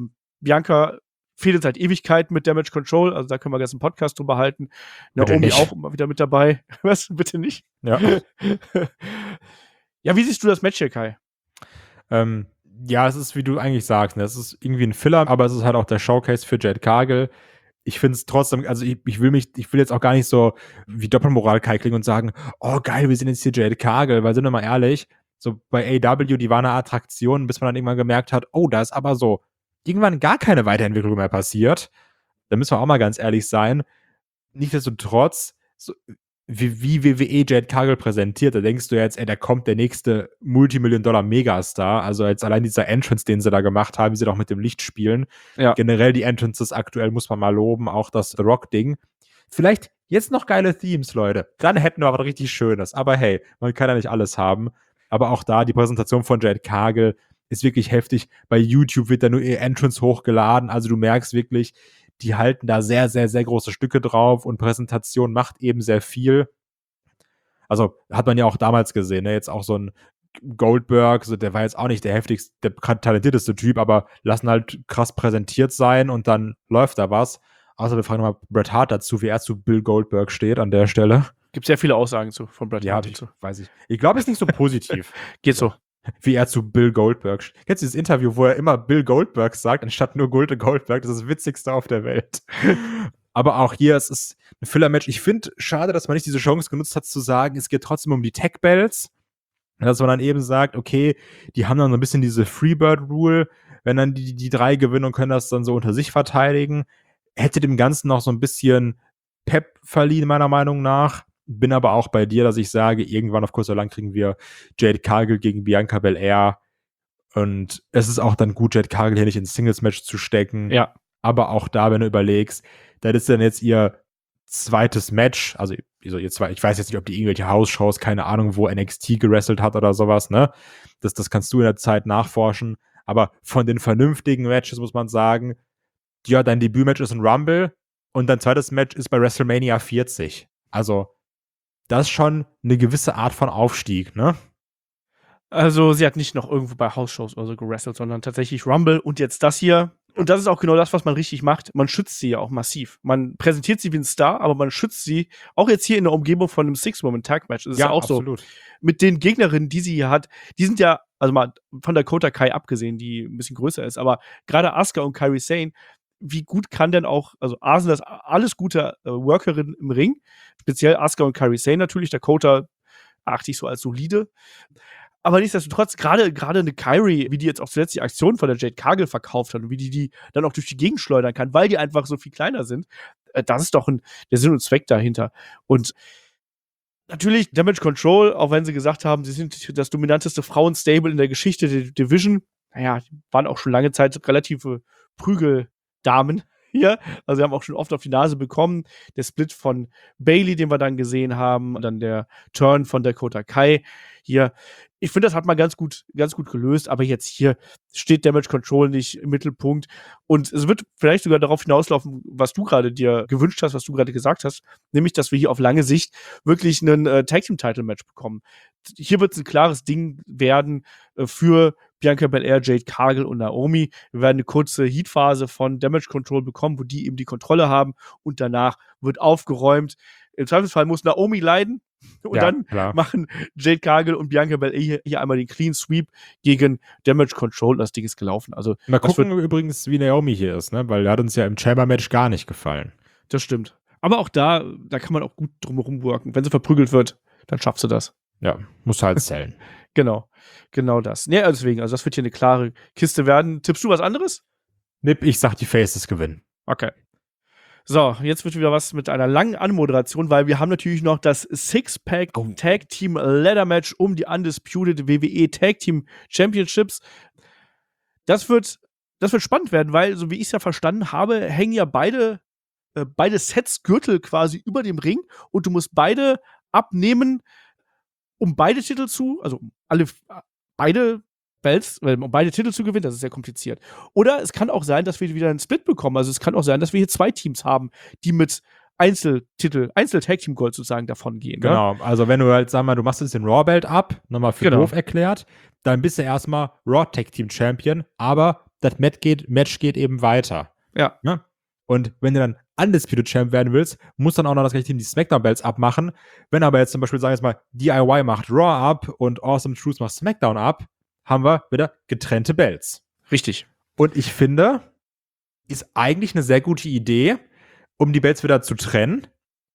Bianca fehlt seit Ewigkeiten mit Damage Control, also da können wir jetzt einen Podcast drüber halten. Naomi auch immer wieder mit dabei. Was? Bitte nicht? Ja. Ja, wie siehst du das Match hier, Kai? Ja, es ist, wie du eigentlich sagst, ne? Es ist irgendwie ein Filler, aber es ist halt auch der Showcase für Jade Cargill. Ich finde es trotzdem, also ich will jetzt auch gar nicht so wie Doppelmoral Kai klingen und sagen, oh geil, wir sind jetzt hier Jade Cargill, weil sind wir mal ehrlich, so bei AEW, die war eine Attraktion, bis man dann irgendwann gemerkt hat, oh, da ist aber so irgendwann gar keine Weiterentwicklung mehr passiert. Da müssen wir auch mal ganz ehrlich sein. Nichtsdestotrotz, so, wie WWE Jade Cargill präsentiert, da denkst du jetzt, da kommt der nächste Multimillion-Dollar-Megastar. Also jetzt allein dieser Entrance, den sie da gemacht haben, wie sie doch mit dem Licht spielen. Ja. Generell die Entrances aktuell muss man mal loben, auch das The Rock-Ding. Vielleicht jetzt noch geile Themes, Leute. Dann hätten wir aber richtig Schönes. Aber hey, man kann ja nicht alles haben. Aber auch da, die Präsentation von Jade Cargill ist wirklich heftig. Bei YouTube wird da nur ihr Entrance hochgeladen. Also du merkst wirklich, die halten da sehr, sehr, sehr große Stücke drauf und Präsentation macht eben sehr viel. Also hat man ja auch damals gesehen, ne? Jetzt auch so ein Goldberg, so, der war jetzt auch nicht der heftigste, der talentierteste Typ, aber lassen halt krass präsentiert sein und dann läuft da was. Außerdem fragen wir mal Bret Hart dazu, wie er zu Bill Goldberg steht an der Stelle. Gibt sehr viele Aussagen von Bret Hart. Ja, weiß ich. Ich glaube, es ist nicht so positiv. Geht so. Wie er zu Bill Goldberg steht. Kennst du dieses Interview, wo er immer Bill Goldberg sagt, anstatt nur Goldberg? Das ist das Witzigste auf der Welt. Aber auch hier, es ist ein Filler-Match. Ich finde, schade, dass man nicht diese Chance genutzt hat, zu sagen, es geht trotzdem um die Tech-Belts. Dass man dann eben sagt, okay, die haben dann so ein bisschen diese Freebird-Rule. Wenn dann die drei gewinnen und können das dann so unter sich verteidigen, hätte dem Ganzen noch so ein bisschen Pep verliehen, meiner Meinung nach. Bin aber auch bei dir, dass ich sage, irgendwann auf kurz oder lang kriegen wir Jade Cargill gegen Bianca Belair. Und es ist auch dann gut, Jade Cargill hier nicht ins Singles-Match zu stecken. Ja. Aber auch da, wenn du überlegst, das ist dann jetzt ihr zweites Match. Also ich weiß jetzt nicht, ob die irgendwelche House-Shows, keine Ahnung, wo NXT gewrestelt hat oder sowas, ne? Das kannst du in der Zeit nachforschen. Aber von den vernünftigen Matches muss man sagen, ja, dein Debütmatch ist ein Rumble und dein zweites Match ist bei WrestleMania 40. Also das ist schon eine gewisse Art von Aufstieg, ne? Also sie hat nicht noch irgendwo bei House-Shows oder so gewrestelt, sondern tatsächlich Rumble und jetzt das hier. Und das ist auch genau das, was man richtig macht. Man schützt sie ja auch massiv. Man präsentiert sie wie ein Star, aber man schützt sie auch jetzt hier in der Umgebung von einem Six-Woman-Tag-Match. Das ist ja auch absolut. so. Mit den Gegnerinnen, die sie hier hat, die sind ja, also mal von Dakota Kai abgesehen, die ein bisschen größer ist, aber gerade Asuka und Kairi Sane, wie gut kann denn auch, also A sind das alles gute Workerinnen im Ring, speziell Asuka und Kairi Sane natürlich, Dakota achte ich so als solide. Aber nichtsdestotrotz, gerade eine Kairi, wie die jetzt auch zuletzt die Aktion von der Jade Cargill verkauft hat und wie die dann auch durch die Gegend schleudern kann, weil die einfach so viel kleiner sind, das ist doch der Sinn und Zweck dahinter. Und natürlich Damage Control, auch wenn sie gesagt haben, sie sind das dominanteste Frauenstable in der Geschichte der Division. Naja, die waren auch schon lange Zeit relative Prügeldamen hier. Also, sie haben auch schon oft auf die Nase bekommen. Der Split von Bayley, den wir dann gesehen haben, und dann der Turn von Dakota Kai hier. Ich finde, das hat man ganz gut gelöst, aber jetzt hier steht Damage Control nicht im Mittelpunkt. Und es wird vielleicht sogar darauf hinauslaufen, was du gerade dir gewünscht hast, was du gerade gesagt hast, nämlich, dass wir hier auf lange Sicht wirklich einen Tag-Team-Title-Match bekommen. Hier wird es ein klares Ding werden für Bianca Belair, Jade Cargill und Naomi. Wir werden eine kurze Heatphase von Damage Control bekommen, wo die eben die Kontrolle haben und danach wird aufgeräumt. Im Zweifelsfall muss Naomi leiden und dann machen Jade Cargill und Bianca Belair hier einmal den Clean Sweep gegen Damage Control und das Ding ist gelaufen. Also, mal gucken übrigens, wie Naomi hier ist, ne? Weil der hat uns ja im Chamber-Match gar nicht gefallen. Das stimmt. Aber auch da kann man auch gut drumherum worken. Wenn sie verprügelt wird, dann schaffst du das. Ja, muss halt zählen. Genau das. Nee, deswegen, also das wird hier eine klare Kiste werden. Tippst du was anderes? Nipp, ich sag, die Faces gewinnen. Okay. So, jetzt wird wieder was mit einer langen Anmoderation, weil wir haben natürlich noch das Six-Pack Tag Team Ladder Match um die Undisputed WWE Tag Team Championships. Das wird spannend werden, weil, so wie ich es ja verstanden habe, hängen ja beide Sets Gürtel quasi über dem Ring und du musst beide abnehmen, um beide Titel beide Belts, um beide Titel zu gewinnen. Das ist sehr kompliziert. Oder es kann auch sein, dass wir wieder einen Split bekommen. Also es kann auch sein, dass wir hier zwei Teams haben, die mit Einzel-Tag-Team-Gold sozusagen davon gehen. Genau, ne? Also wenn du halt, sag mal, du machst jetzt den Raw-Belt ab, nochmal für doof erklärt, dann bist du erstmal Raw-Tag-Team-Champion, aber das Match geht eben weiter. Ja. Ne? Und wenn du dann Undisputed Champ werden willst, muss dann auch noch das gleiche Team die Smackdown-Belts abmachen. Wenn aber jetzt zum Beispiel, sagen wir jetzt mal, DIY macht Raw ab und Awesome Truth macht Smackdown ab, haben wir wieder getrennte Belts. Richtig. Und ich finde, ist eigentlich eine sehr gute Idee, um die Belts wieder zu trennen.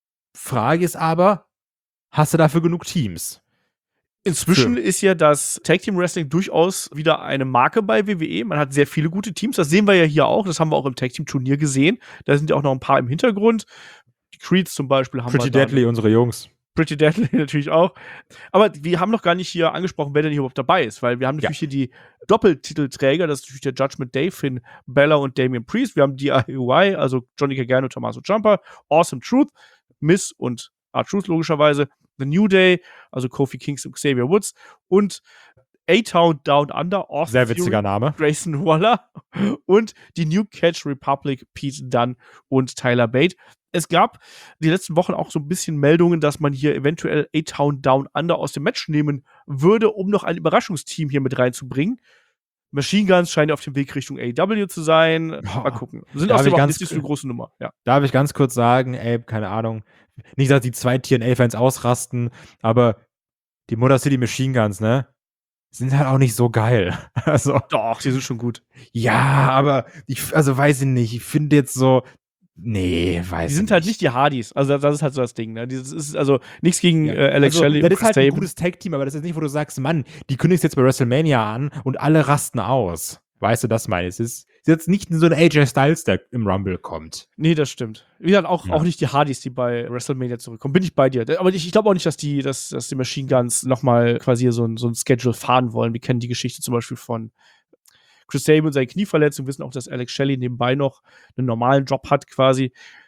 Frage ist aber, hast du dafür genug Teams? Inzwischen ist ja das Tag Team Wrestling durchaus wieder eine Marke bei WWE. Man hat sehr viele gute Teams. Das sehen wir ja hier auch. Das haben wir auch im Tag Team Turnier gesehen. Da sind ja auch noch ein paar im Hintergrund. Die Creeds zum Beispiel haben wir. Pretty Deadly, unsere Jungs. Pretty Deadly natürlich auch. Aber wir haben noch gar nicht hier angesprochen, wer denn hier überhaupt dabei ist, weil wir haben natürlich hier die Doppeltitelträger, das ist natürlich der Judgment Day, Finn Balor und Damian Priest. Wir haben DIY, also Johnny Gargano und Tommaso Ciampa, Awesome Truth, Miz und R-Truth logischerweise, The New Day, also Kofi Kingston und Xavier Woods und A-Town Down Under, Austin sehr witziger Name, Grayson Waller und die New Catch Republic, Pete Dunne und Tyler Bate. Es gab die letzten Wochen auch so ein bisschen Meldungen, dass man hier eventuell A-Town Down Under aus dem Match nehmen würde, um noch ein Überraschungsteam hier mit reinzubringen. Machine Guns scheinen auf dem Weg Richtung AEW zu sein. Mal gucken. Sind außerdem auch nicht so eine große Nummer. Ja. Darf ich ganz kurz sagen, keine Ahnung, nicht, dass die zwei TNA-Fans ausrasten, aber die Motor City Machine Guns, ne, sind halt auch nicht so geil. Also, doch, die sind schon gut. Ja, aber weiß ich nicht, ich finde jetzt so, nee, weiß ich nicht. Die sind halt nicht die Hardys. Also, das ist halt so das Ding. Ne? Das ist also nichts gegen Alex Shelley. Das ist halt ein gutes Tag-Team, aber das ist nicht, wo du sagst, Mann, die kündigst jetzt bei WrestleMania an und alle rasten aus. Weißt du, das meine ich. Es ist jetzt nicht so ein AJ Styles, der im Rumble kommt. Nee, das stimmt. Wie gesagt, auch nicht die Hardys, die bei WrestleMania zurückkommen. Bin ich bei dir. Aber ich glaube auch nicht, dass die Machine Guns nochmal quasi so ein Schedule fahren wollen. Wir kennen die Geschichte zum Beispiel von Chris Sabin und seine Knieverletzung, wissen auch, dass Alex Shelley nebenbei noch einen normalen Job hat quasi.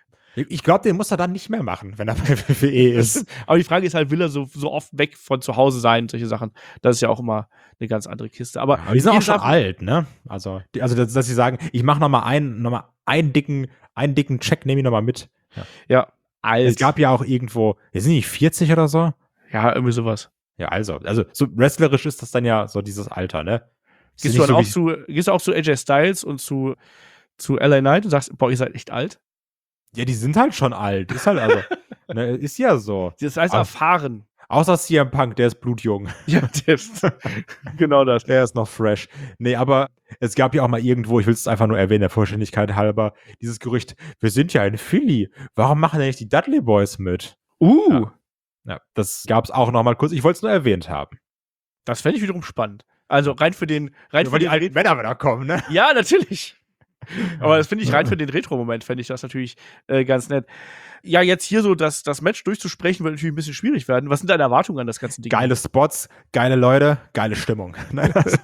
Ich glaube, den muss er dann nicht mehr machen, wenn er bei WWE ist. Aber die Frage ist halt, will er so oft weg von zu Hause sein, solche Sachen. Das ist ja auch immer eine ganz andere Kiste. Aber die sind auch schon alt, ne? Also dass sie sagen, ich mache noch mal einen dicken Check, nehme ich noch mal mit. Ja, alt. Es gab ja auch irgendwo, sind die nicht 40 oder so? Ja, irgendwie sowas. Ja, also so wrestlerisch ist das dann ja so dieses Alter, ne? Gehst du auch zu AJ Styles und zu zu LA Knight und sagst, boah, ihr seid echt alt. Ja, die sind halt schon alt. Ist halt also, ne, ist ja so. Das heißt erfahren. Außer CM Punk, der ist blutjung. Ja, der ist genau das. Der ist noch fresh. Nee, aber es gab ja auch mal irgendwo, ich will es einfach nur erwähnen, der Vollständigkeit halber, dieses Gerücht, wir sind ja in Philly. Warum machen denn nicht die Dudley Boys mit? Ja, das gab es auch noch mal kurz. Ich wollte es nur erwähnt haben. Das fände ich wiederum spannend. Also rein für den Weil die alten Männer wieder kommen, ne? Ja, natürlich. Aber das finde ich rein für den Retro-Moment, fände ich das natürlich ganz nett. Ja, jetzt hier so das Match durchzusprechen, wird natürlich ein bisschen schwierig werden. Was sind deine Erwartungen an das ganze Ding? Geile Spots, geile Leute, geile Stimmung. Nein, also,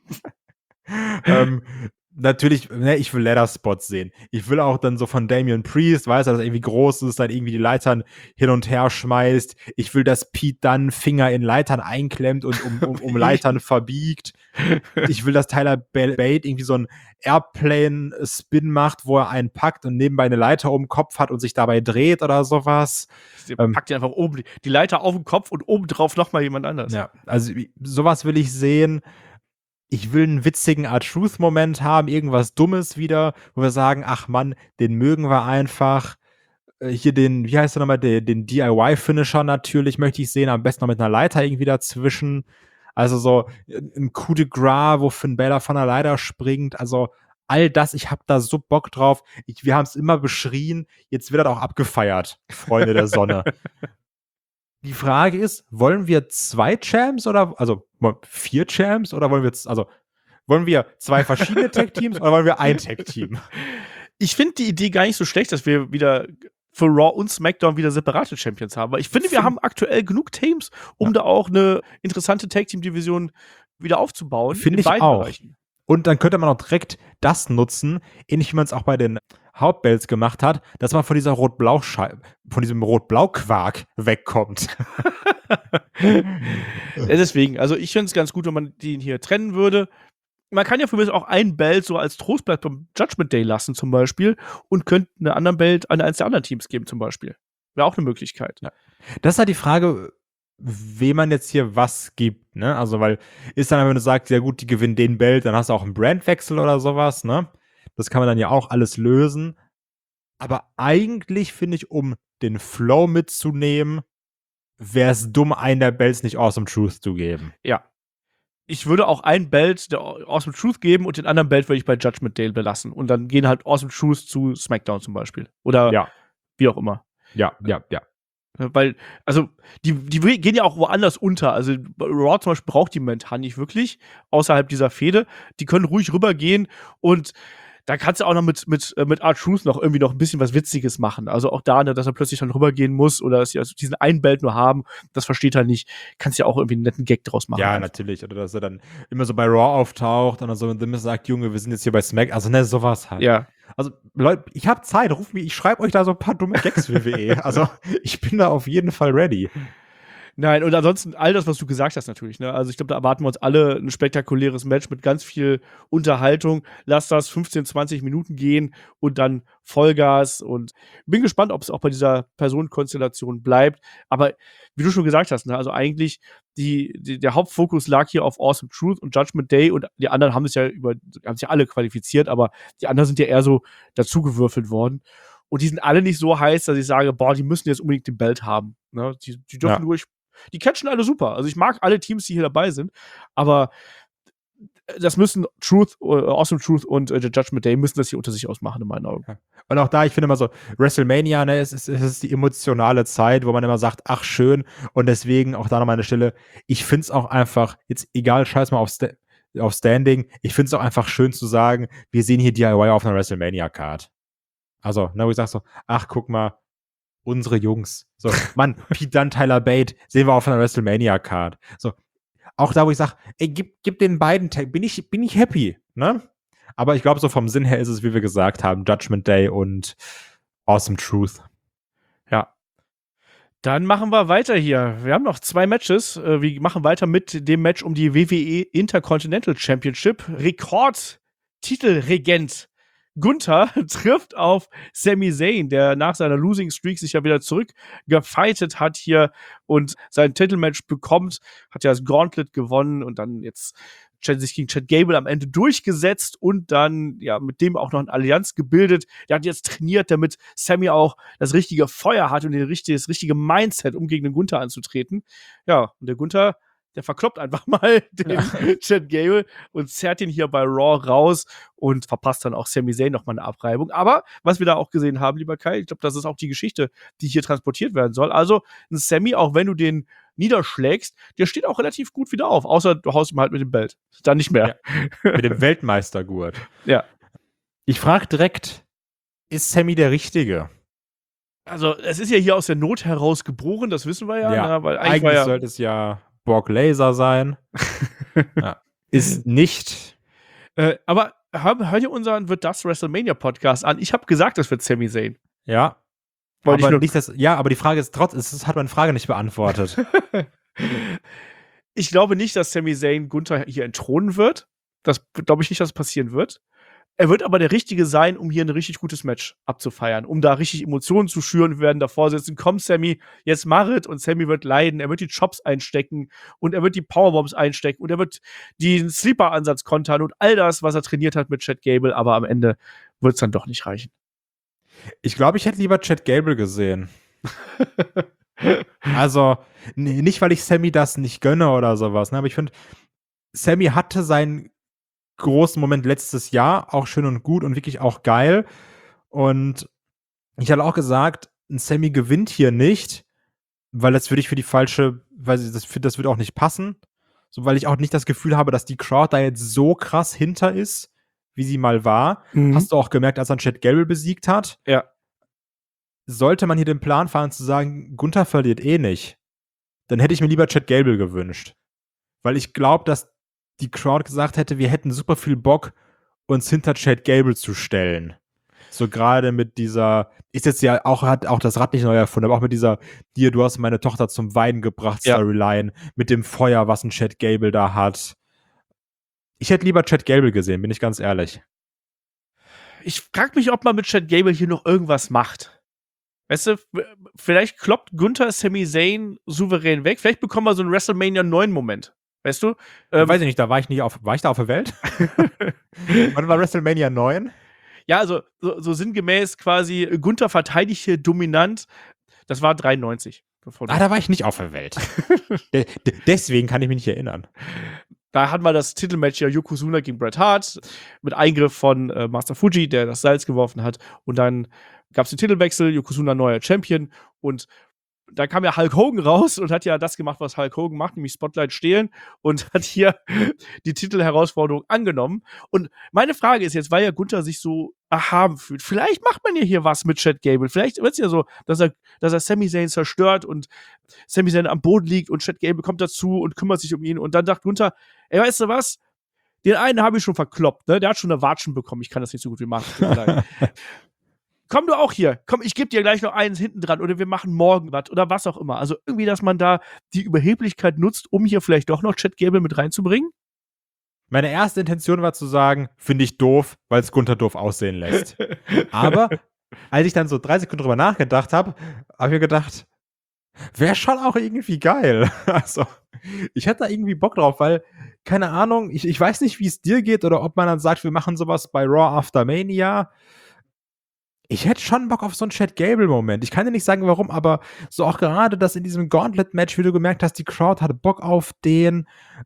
natürlich, ne, ich will Ladder-Spots sehen. Ich will auch dann so von Damian Priest, weiß er, dass er irgendwie groß ist, dann irgendwie die Leitern hin und her schmeißt. Ich will, dass Pete dann Finger in Leitern einklemmt und um Leitern verbiegt. Ich will, dass Tyler Bate irgendwie so einen Airplane-Spin macht, wo er einen packt und nebenbei eine Leiter um den Kopf hat und sich dabei dreht oder sowas. Packt ihr einfach oben die Leiter auf den Kopf und oben drauf nochmal jemand anders. Ja, also sowas will ich sehen. Ich will einen witzigen R-Truth-Moment haben, irgendwas Dummes wieder, wo wir sagen, ach Mann, den mögen wir einfach. Hier wie heißt der nochmal, den DIY-Finisher natürlich möchte ich sehen, am besten noch mit einer Leiter irgendwie dazwischen. Also so ein Coup de Gras, wo Finn Balor von der Leiter springt. Also all das, ich hab da so Bock drauf. Wir haben es immer beschrien, jetzt wird das auch abgefeiert, Freunde der Sonne. Die Frage ist, wollen wir 2 Champs oder, also 4 Champs oder wollen wir 2 verschiedene Tag-Teams oder wollen wir ein Tag-Team? Ich finde die Idee gar nicht so schlecht, dass wir wieder für Raw und SmackDown wieder separate Champions haben. Weil ich finde, wir haben aktuell genug Teams, um da auch eine interessante Tag-Team-Division wieder aufzubauen. Finde ich auch. Bereichen. Und dann könnte man auch direkt das nutzen, ähnlich wie man es auch bei den Hauptbelts gemacht hat, dass man von dieser von diesem Rot-Blau-Quark wegkommt. Deswegen, also ich finde es ganz gut, wenn man den hier trennen würde. Man kann ja für mich auch ein Belt so als Trostbelt beim Judgment Day lassen zum Beispiel und könnte einen anderen Belt an eines der anderen Teams geben zum Beispiel. Wäre auch eine Möglichkeit. Ja. Das ist halt die Frage, wem man jetzt hier was gibt, ne? Also, weil ist dann, wenn du sagst, ja gut, die gewinnen den Belt, dann hast du auch einen Brandwechsel oder sowas, ne? Das kann man dann ja auch alles lösen. Aber eigentlich finde ich, um den Flow mitzunehmen, wäre es dumm, einen der Belts nicht Awesome Truth zu geben. Ja. Ich würde auch ein Belt der Awesome Truth geben und den anderen Belt würde ich bei Judgment Day belassen. Und dann gehen halt Awesome Truth zu SmackDown zum Beispiel. Oder wie auch immer. Ja. Weil, also, die gehen ja auch woanders unter. Also, Raw zum Beispiel braucht die momentan nicht wirklich, außerhalb dieser Fehde. Die können ruhig rübergehen und da kannst du auch noch mit R-Truth noch irgendwie noch ein bisschen was Witziges machen. Also auch da, ne, dass er plötzlich dann rübergehen muss oder dass sie also diesen einen Belt nur haben, das versteht er nicht. Kannst ja auch irgendwie einen netten Gag draus machen. Ja, natürlich. Oder dass er dann immer so bei Raw auftaucht und dann so sagt, Junge, wir sind jetzt hier bei Smack. Also, ne, sowas halt. Ja. Also, Leute, ich habe Zeit, ruft mich, ich schreibe euch da so ein paar dumme Gags WWE. Also, ich bin da auf jeden Fall ready. Nein, und ansonsten all das, was du gesagt hast, natürlich. Ne? Also ich glaube, da erwarten wir uns alle ein spektakuläres Match mit ganz viel Unterhaltung. Lass das 15, 20 Minuten gehen und dann Vollgas. Und bin gespannt, ob es auch bei dieser Personenkonstellation bleibt. Aber wie du schon gesagt hast, ne? Also eigentlich der Hauptfokus lag hier auf Awesome Truth und Judgment Day und die anderen haben sich ja alle qualifiziert, aber die anderen sind ja eher so dazugewürfelt worden. Und die sind alle nicht so heiß, dass ich sage, boah, die müssen jetzt unbedingt den Belt haben. Ne? Die dürfen ruhig. Die catchen alle super. Also ich mag alle Teams, die hier dabei sind, aber das müssen Awesome Truth und Judgment Day müssen das hier unter sich ausmachen, in meinen Augen. Ja. Und auch da, ich finde immer so, WrestleMania, ne, es ist die emotionale Zeit, wo man immer sagt, ach schön, und deswegen auch da nochmal eine Stelle, ich finde es auch einfach, jetzt egal, scheiß mal auf Standing, ich finde es auch einfach schön zu sagen, wir sehen hier DIY auf einer WrestleMania-Card. Also, ne, wo ich sag so, ach, guck mal, unsere Jungs. So, Mann, Pete Dunne, Tyler Bate, sehen wir auf einer WrestleMania-Card. So, auch da, wo ich sage, ey, gib den beiden Tag, bin ich happy, ne? Aber ich glaube, so vom Sinn her ist es, wie wir gesagt haben, Judgment Day und Awesome Truth. Ja. Dann machen wir weiter hier. Wir haben noch 2 Matches. Wir machen weiter mit dem Match um die WWE Intercontinental Championship. Rekordtitelregent Gunther trifft auf Sami Zayn, der nach seiner Losing Streak sich ja wieder zurückgefightet hat hier und sein Titelmatch bekommt, hat ja das Gauntlet gewonnen und dann jetzt sich gegen Chad Gable am Ende durchgesetzt und dann ja mit dem auch noch eine Allianz gebildet. Der hat jetzt trainiert, damit Sammy auch das richtige Feuer hat und das richtige Mindset, um gegen den Gunther anzutreten. Ja, und der Gunther, der verkloppt einfach mal den Chad Gable und zerrt ihn hier bei Raw raus und verpasst dann auch Sami Zayn nochmal eine Abreibung. Aber was wir da auch gesehen haben, lieber Kai, ich glaube, das ist auch die Geschichte, die hier transportiert werden soll. Also ein Sami, auch wenn du den niederschlägst, der steht auch relativ gut wieder auf, außer du haust ihm halt mit dem Belt. Dann nicht mehr. Ja, mit dem Weltmeistergurt. Ja. Ich frage direkt, ist Sami der Richtige? Also, es ist ja hier aus der Not heraus geboren, das wissen wir ja. Ja, Ne? Weil eigentlich sollte es ja Brock Lesnar sein. Ja. Ist nicht. Aber hör dir unseren Wird das WrestleMania-Podcast an. Ich habe gesagt, das wird Sami Zayn. Ja. Aber die Frage ist trotzdem, es hat meine Frage nicht beantwortet. Ich glaube nicht, dass Sami Zayn Gunther hier entthronen wird. Das glaube ich nicht, dass es passieren wird. Er wird aber der Richtige sein, um hier ein richtig gutes Match abzufeiern, um da richtig Emotionen zu schüren. Wir werden davor sitzen, komm Sammy, jetzt mach es, und Sammy wird leiden, er wird die Chops einstecken und er wird die Powerbombs einstecken und er wird den Sleeper-Ansatz kontern und all das, was er trainiert hat mit Chad Gable, aber am Ende wird es dann doch nicht reichen. Ich glaube, ich hätte lieber Chad Gable gesehen. Also, nicht, weil ich Sammy das nicht gönne oder sowas, ne? Aber ich finde, Sammy hatte seinen großen Moment letztes Jahr, auch schön und gut und wirklich auch geil. Und ich hatte auch gesagt, ein Sammy gewinnt hier nicht, weil das würde ich für die falsche, weil das wird auch nicht passen. So, weil ich auch nicht das Gefühl habe, dass die Crowd da jetzt so krass hinter ist, wie sie mal war. Mhm. Hast du auch gemerkt, als er Chad Gable besiegt hat? Ja. Sollte man hier den Plan fahren, zu sagen, Gunther verliert eh nicht, dann hätte ich mir lieber Chad Gable gewünscht. Weil ich glaube, dass die Crowd gesagt hätte, wir hätten super viel Bock, uns hinter Chad Gable zu stellen. So gerade mit dieser, ist jetzt ja auch, hat auch das Rad nicht neu erfunden, aber auch mit dieser, du hast meine Tochter zum Weinen gebracht, Storyline, mit dem Feuer, was ein Chad Gable da hat. Ich hätte lieber Chad Gable gesehen, bin ich ganz ehrlich. Ich frage mich, ob man mit Chad Gable hier noch irgendwas macht. Weißt du, vielleicht kloppt Gunther Sami Zayn souverän weg. Vielleicht bekommen wir so einen WrestleMania 9 Moment. Weißt du? Weiß ich nicht, war ich da auf der Welt? Wann war WrestleMania 9? Ja, also so sinngemäß quasi, Gunther verteidigt hier dominant. Das war 93. Da war ich nicht auf der Welt. Deswegen kann ich mich nicht erinnern. Da hatten wir das Titelmatch ja Yokozuna gegen Bret Hart mit Eingriff von Master Fuji, der das Salz geworfen hat. Und dann gab es den Titelwechsel, Yokozuna neuer Champion. Und da kam ja Hulk Hogan raus und hat ja das gemacht, was Hulk Hogan macht, nämlich Spotlight stehlen, und hat hier die Titelherausforderung angenommen. Und meine Frage ist jetzt, weil ja Gunther sich so erhaben fühlt, vielleicht macht man ja hier was mit Chad Gable. Vielleicht wird es ja so, dass er Sami Zayn zerstört und Sami Zayn am Boden liegt und Chad Gable kommt dazu und kümmert sich um ihn. Und dann dachte Gunther, ey, weißt du was? Den einen habe ich schon verkloppt, ne? Der hat schon eine Watschen bekommen. Ich kann das nicht so gut wie Martin. Komm du auch hier, komm, ich gebe dir gleich noch eins hinten dran oder wir machen morgen was oder was auch immer. Also irgendwie, dass man da die Überheblichkeit nutzt, um hier vielleicht doch noch Chad Gable mit reinzubringen. Meine erste Intention war zu sagen, finde ich doof, weil es Gunther doof aussehen lässt. Aber als ich dann so 3 Sekunden drüber nachgedacht habe, habe ich mir gedacht, wäre schon auch irgendwie geil. Also, ich hätte da irgendwie Bock drauf, weil, keine Ahnung, ich weiß nicht, wie es dir geht oder ob man dann sagt, wir machen sowas bei Raw After Mania. Ich hätte schon Bock auf so einen Chad Gable-Moment. Ich kann dir nicht sagen, warum, aber so auch gerade das in diesem Gauntlet-Match, wie du gemerkt hast, die Crowd hatte Bock auf den.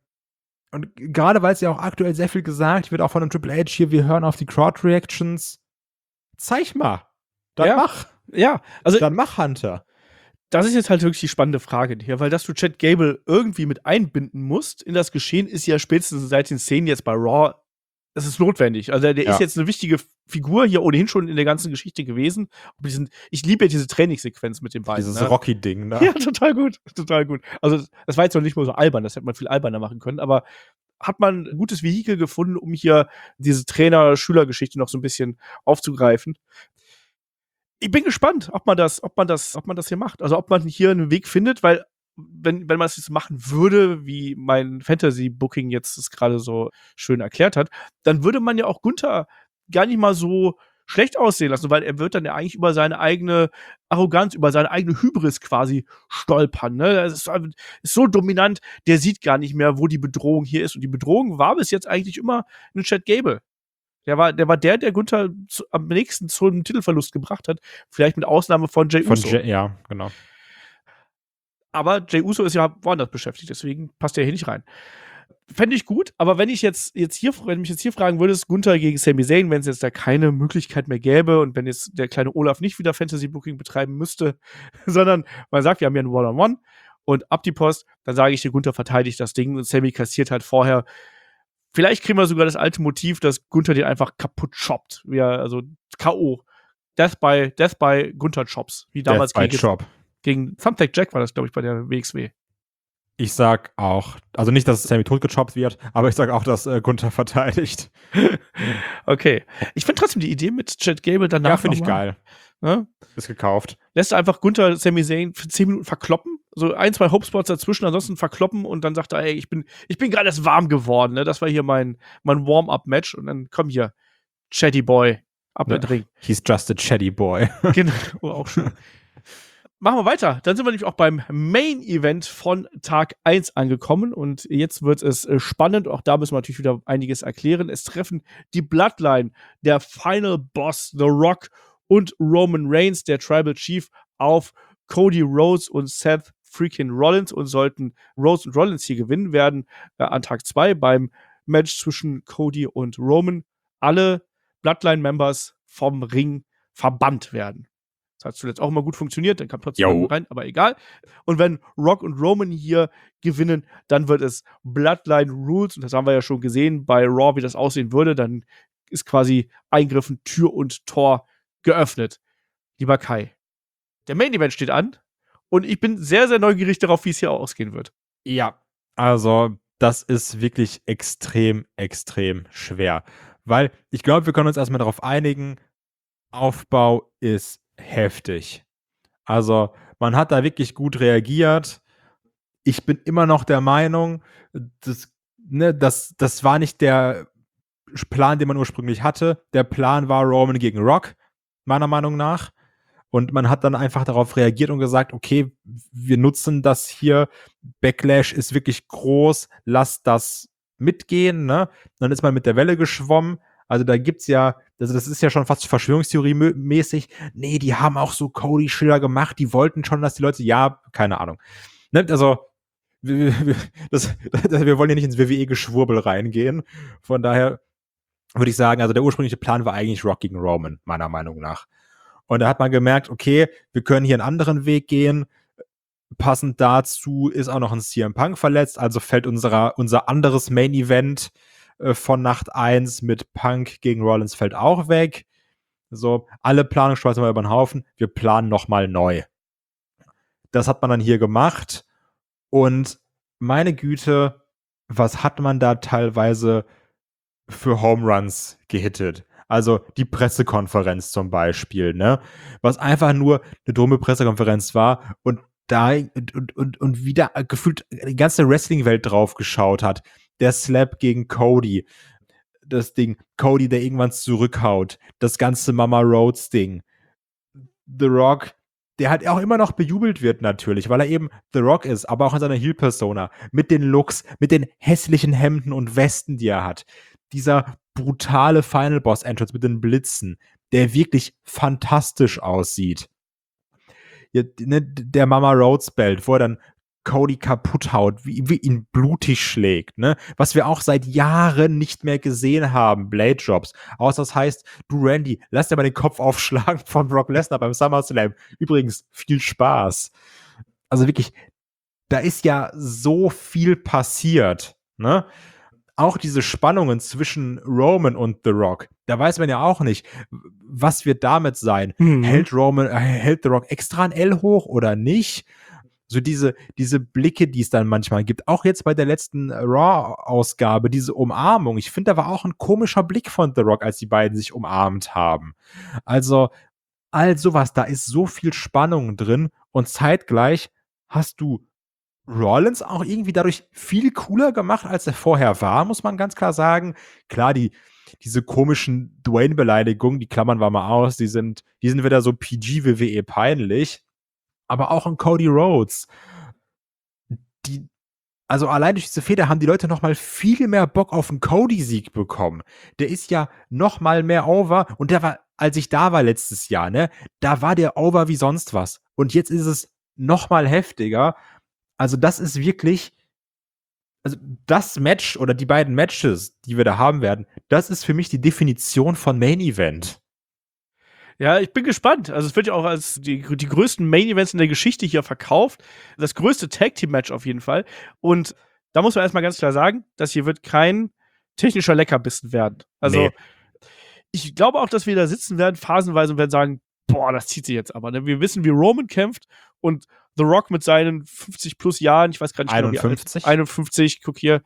Und gerade weil es ja auch aktuell sehr viel gesagt wird, auch von dem Triple H hier, wir hören auf die Crowd-Reactions. Zeig mal. Dann mach. Ja, also dann mach, Hunter. Das ist jetzt halt wirklich die spannende Frage hier, weil dass du Chad Gable irgendwie mit einbinden musst in das Geschehen, ist ja spätestens seit den Szenen jetzt bei Raw, das ist notwendig. Also der ist jetzt eine wichtige Figur hier ohnehin schon in der ganzen Geschichte gewesen. Ich liebe ja diese Trainingssequenz mit den beiden. Dieses Rocky-Ding, ne? Ja, total gut, total gut. Also das war jetzt noch nicht mal so albern, das hätte man viel alberner machen können, aber hat man ein gutes Vehikel gefunden, um hier diese Trainer-Schüler-Geschichte noch so ein bisschen aufzugreifen. Ich bin gespannt, ob man das hier macht. Also ob man hier einen Weg findet, weil wenn man es jetzt machen würde, wie mein Fantasy-Booking jetzt es gerade so schön erklärt hat, dann würde man ja auch Gunther gar nicht mal so schlecht aussehen lassen, weil er wird dann ja eigentlich über seine eigene Arroganz, über seine eigene Hybris quasi stolpern. Ne? Das ist so dominant, der sieht gar nicht mehr, wo die Bedrohung hier ist. Und die Bedrohung war bis jetzt eigentlich immer ein Chad Gable. Der war der Gunther am nächsten zum Titelverlust gebracht hat. Vielleicht mit Ausnahme von Jey Uso. Ja, genau. Aber Jey Uso ist ja woanders beschäftigt, deswegen passt der hier nicht rein. Fände ich gut, aber wenn mich jetzt hier fragen würdest, Gunther gegen Sami Zayn, wenn es jetzt da keine Möglichkeit mehr gäbe und wenn jetzt der kleine Olaf nicht wieder Fantasy-Booking betreiben müsste, sondern man sagt, wir haben ja ein One-on-One und ab die Post, dann sage ich dir, Gunther verteidigt das Ding und Sami kassiert halt vorher. Vielleicht kriegen wir sogar das alte Motiv, dass Gunther den einfach kaputt choppt. Also K.O. Death by Gunther Chops. Wie damals gegen Thumbtack Jack war das, glaube ich, bei der WXW. Ich sag auch, also nicht, dass Sami totgechoppt wird, aber ich sag auch, dass Gunther verteidigt. Okay. Ich finde trotzdem die Idee mit Chad Gable danach. Ja, finde ich geil. Ne? Ist gekauft. Lässt einfach Gunther Sami Zayn für 10 Minuten verkloppen, so 1, 2 Hopespots dazwischen, ansonsten verkloppen und dann sagt er, ey, ich bin gerade erst warm geworden, ne? Das war hier mein Warm-Up-Match und dann komm hier, Chatty Boy, ab in den Ring. He's just a chatty boy. Genau, auch schön. Machen wir weiter. Dann sind wir nämlich auch beim Main-Event von Tag 1 angekommen und jetzt wird es spannend. Auch da müssen wir natürlich wieder einiges erklären. Es treffen die Bloodline, der Final Boss, The Rock und Roman Reigns, der Tribal Chief, auf Cody Rhodes und Seth freaking Rollins und sollten Rhodes und Rollins hier gewinnen, werden an Tag 2 beim Match zwischen Cody und Roman alle Bloodline-Members vom Ring verbannt werden. Das hat zuletzt auch immer gut funktioniert, dann kam trotzdem rein, aber egal. Und wenn Rock und Roman hier gewinnen, dann wird es Bloodline Rules, und das haben wir ja schon gesehen bei Raw, wie das aussehen würde, dann ist quasi Eingriffen, Tür und Tor geöffnet. Lieber Kai, der Main Event steht an und ich bin sehr, sehr neugierig darauf, wie es hier ausgehen wird. Ja, also das ist wirklich extrem, extrem schwer, weil ich glaube, wir können uns erstmal darauf einigen, Aufbau ist heftig. Also, man hat da wirklich gut reagiert. Ich bin immer noch der Meinung, das war nicht der Plan, den man ursprünglich hatte. Der Plan war Roman gegen Rock, meiner Meinung nach. Und man hat dann einfach darauf reagiert und gesagt, okay, wir nutzen das hier. Backlash ist wirklich groß. Lass das mitgehen, ne? Dann ist man mit der Welle geschwommen. Also da gibt's ja, also das ist ja schon fast Verschwörungstheorie-mäßig. Nee, die haben auch so Cody-Schilder gemacht, die wollten schon, dass die Leute, ja, keine Ahnung. Ne? Also, wir wollen ja nicht ins WWE-Geschwurbel reingehen. Von daher würde ich sagen, also der ursprüngliche Plan war eigentlich Rock gegen Roman, meiner Meinung nach. Und da hat man gemerkt, okay, wir können hier einen anderen Weg gehen. Passend dazu ist auch noch ein CM Punk verletzt, also fällt unser anderes Main-Event von Nacht 1 mit Punk gegen Rollins fällt auch weg. So, alle Planungen schmeißen wir über den Haufen. Wir planen nochmal neu. Das hat man dann hier gemacht. Und meine Güte, was hat man da teilweise für Home Runs gehittet? Also die Pressekonferenz zum Beispiel, ne? Was einfach nur eine dumme Pressekonferenz war und wieder gefühlt die ganze Wrestling-Welt drauf geschaut hat. Der Slap gegen Cody, das Ding, Cody, der irgendwann zurückhaut, das ganze Mama Rhodes Ding, The Rock, der halt auch immer noch bejubelt wird natürlich, weil er eben The Rock ist, aber auch in seiner Heel-Persona, mit den Looks, mit den hässlichen Hemden und Westen, die er hat. Dieser brutale Final Boss Entrance mit den Blitzen, der wirklich fantastisch aussieht. Ja, ne, der Mama Rhodes Belt, wo er dann Cody kaputt haut, wie ihn blutig schlägt, ne? Was wir auch seit Jahren nicht mehr gesehen haben, Blade Drops. Außer das heißt, du Randy, lass dir mal den Kopf aufschlagen von Brock Lesnar beim SummerSlam. Übrigens, viel Spaß. Also wirklich, da ist ja so viel passiert, ne? Auch diese Spannungen zwischen Roman und The Rock, da weiß man ja auch nicht, was wird damit sein. Hält The Rock extra ein L hoch oder nicht? So diese Blicke, die es dann manchmal gibt. Auch jetzt bei der letzten Raw-Ausgabe, diese Umarmung. Ich finde, da war auch ein komischer Blick von The Rock, als die beiden sich umarmt haben. Also, all sowas, da ist so viel Spannung drin und zeitgleich hast du Rollins auch irgendwie dadurch viel cooler gemacht, als er vorher war, muss man ganz klar sagen. Klar, die diese komischen Dwayne-Beleidigungen, die klammern wir mal aus, die sind wieder so PG-WWE peinlich. Aber auch ein Cody Rhodes. Also allein durch diese Fehde haben die Leute noch mal viel mehr Bock auf einen Cody-Sieg bekommen. Der ist ja noch mal mehr over und der war, als ich da war letztes Jahr, ne, da war der over wie sonst was. Und jetzt ist es noch mal heftiger. Also das ist wirklich, also das Match oder die beiden Matches, die wir da haben werden, das ist für mich die Definition von Main Event. Ja, ich bin gespannt. Also es wird ja auch als die größten Main-Events in der Geschichte hier verkauft. Das größte Tag-Team-Match auf jeden Fall. Und da muss man erstmal ganz klar sagen, das hier wird kein technischer Leckerbissen werden. Also Nee. ich glaube auch, dass wir da sitzen werden, phasenweise, und werden sagen, boah, das zieht sich jetzt aber. Ne? Wir wissen, wie Roman kämpft und The Rock mit seinen 50 plus Jahren, ich weiß gar nicht 51? genau, 51, guck hier,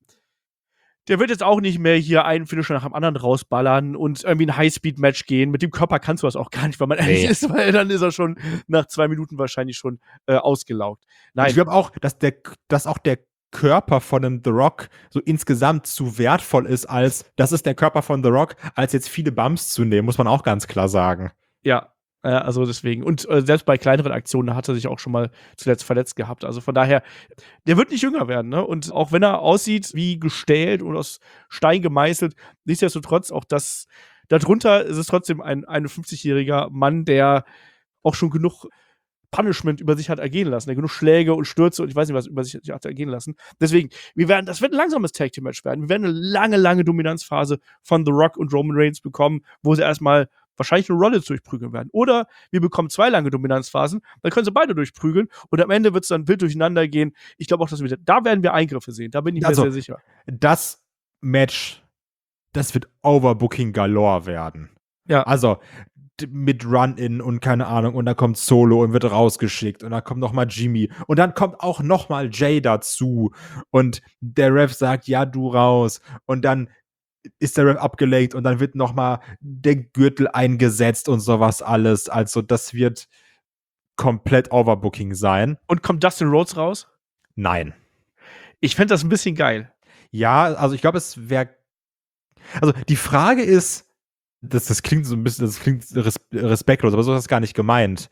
der wird jetzt auch nicht mehr hier einen Finisher nach dem anderen rausballern und irgendwie ein Highspeed-Match gehen. Mit dem Körper kannst du das auch gar nicht, weil man ehrlich ist, weil dann ist er schon nach 2 Minuten wahrscheinlich schon ausgelaugt. Nein. Ich glaube auch, dass auch der Körper von einem The Rock so insgesamt zu wertvoll ist, als das ist der Körper von The Rock, als jetzt viele Bumps zu nehmen, muss man auch ganz klar sagen. Ja, also deswegen. Und selbst bei kleineren Aktionen hat er sich auch schon mal zuletzt verletzt gehabt. Also von daher, der wird nicht jünger werden, ne? Und auch wenn er aussieht wie gestählt und aus Stein gemeißelt, nichtsdestotrotz auch das, darunter ist es trotzdem ein 51-jähriger Mann, der auch schon genug Punishment über sich hat ergehen lassen, der genug Schläge und Stürze und ich weiß nicht was über sich hat ergehen lassen. Deswegen, das wird ein langsames Tag Team Match werden. Wir werden eine lange, lange Dominanzphase von The Rock und Roman Reigns bekommen, wo sie erstmal wahrscheinlich eine Rolle durchprügeln werden. Oder wir bekommen 2 lange Dominanzphasen, dann können sie beide durchprügeln und am Ende wird es dann wild durcheinander gehen. Ich glaube auch, dass da werden wir Eingriffe sehen. Da bin ich mir sehr sicher. Das Match, das wird Overbooking galore werden. Ja. Also mit Run-In und keine Ahnung und dann kommt Solo und wird rausgeschickt und dann kommt noch mal Jimmy und dann kommt auch noch mal Jay dazu und der Ref sagt, ja, du raus und dann ist der Ref abgelenkt und dann wird noch mal der Gürtel eingesetzt und sowas alles. Also das wird komplett Overbooking sein. Und kommt Dustin Rhodes raus? Nein. Ich fände das ein bisschen geil. Ja, also ich glaube, es wäre, also die Frage ist, das klingt so ein bisschen, das klingt respektlos, aber so ist das gar nicht gemeint.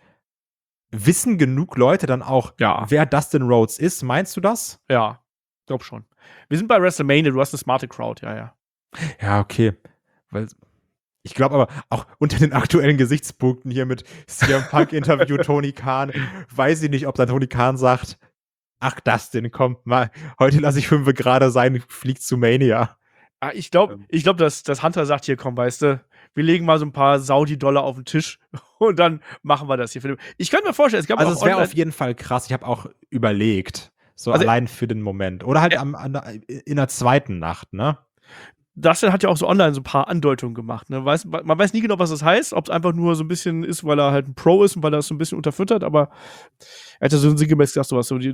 Wissen genug Leute dann auch, wer Dustin Rhodes ist? Meinst du das? Ja, glaub schon. Wir sind bei WrestleMania, du hast eine smarte Crowd, ja. Ja, okay. Weil ich glaube aber auch unter den aktuellen Gesichtspunkten hier mit CM Punk Interview Tony Khan, weiß ich nicht, ob dann Tony Khan sagt, ach Dustin, komm mal, heute lasse ich 5 gerade sein, fliegt zu Mania. Ich glaube, dass Hunter sagt, hier komm, weißt du, wir legen mal so ein paar Saudi-Dollar auf den Tisch und dann machen wir das hier. Ich kann mir vorstellen, es gab also auch es wäre auf jeden Fall krass. Ich habe auch überlegt, so also allein für den Moment. Oder halt in der zweiten Nacht, ne? Dustin hat ja auch so online so ein paar Andeutungen gemacht. Ne? Man weiß nie genau, was das heißt, ob es einfach nur so ein bisschen ist, weil er halt ein Pro ist und weil er es so ein bisschen unterfüttert, aber er hat ja so sinngemäß gesagt, sowas. So,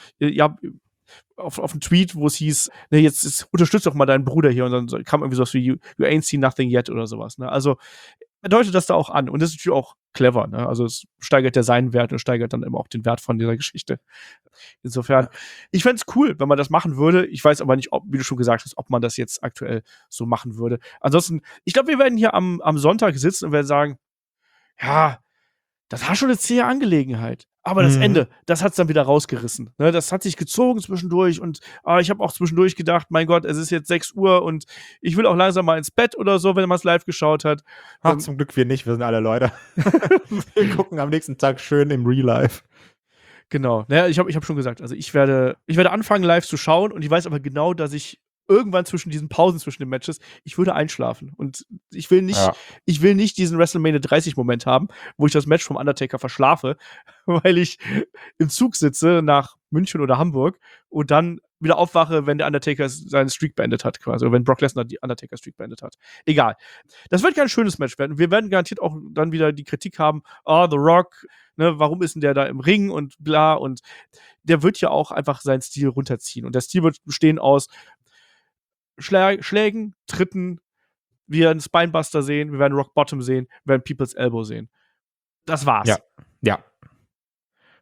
auf einen Tweet, wo es hieß, ne, jetzt unterstützt doch mal deinen Bruder hier und dann kam irgendwie sowas wie you ain't seen nothing yet oder sowas. Ne? Also er deutet das da auch an und das ist natürlich auch clever. Ne? Also es steigert ja seinen Wert und steigert dann eben auch den Wert von dieser Geschichte. Insofern, ich fände es cool, wenn man das machen würde. Ich weiß aber nicht, wie du schon gesagt hast, ob man das jetzt aktuell so machen würde. Ansonsten, ich glaube, wir werden hier am Sonntag sitzen und werden sagen, ja, das war schon eine zähe Angelegenheit. Aber das Ende, das hat's dann wieder rausgerissen. Ne, das hat sich gezogen zwischendurch und ich habe auch zwischendurch gedacht, mein Gott, es ist jetzt 6 Uhr und ich will auch langsam mal ins Bett oder so, wenn man es live geschaut hat. Ach, zum Glück wir nicht, wir sind alle Leute. Wir gucken am nächsten Tag schön im Real Life. Genau. Naja, ich hab schon gesagt, also ich werde anfangen, live zu schauen und ich weiß aber genau, dass ich irgendwann zwischen diesen Pausen zwischen den Matches, ich würde einschlafen. Und ich will nicht diesen WrestleMania 30-Moment haben, wo ich das Match vom Undertaker verschlafe, weil ich im Zug sitze nach München oder Hamburg und dann wieder aufwache, wenn der Undertaker seinen Streak beendet hat, quasi. Oder wenn Brock Lesnar die Undertaker-Streak beendet hat. Egal. Das wird kein schönes Match werden. Wir werden garantiert auch dann wieder die Kritik haben, The Rock, ne, warum ist denn der da im Ring und bla. Und der wird ja auch einfach seinen Stil runterziehen. Und der Stil wird bestehen aus Schlägen, Tritten, wir werden Spinebuster sehen, wir werden Rock Bottom sehen, wir werden People's Elbow sehen. Das war's. Ja.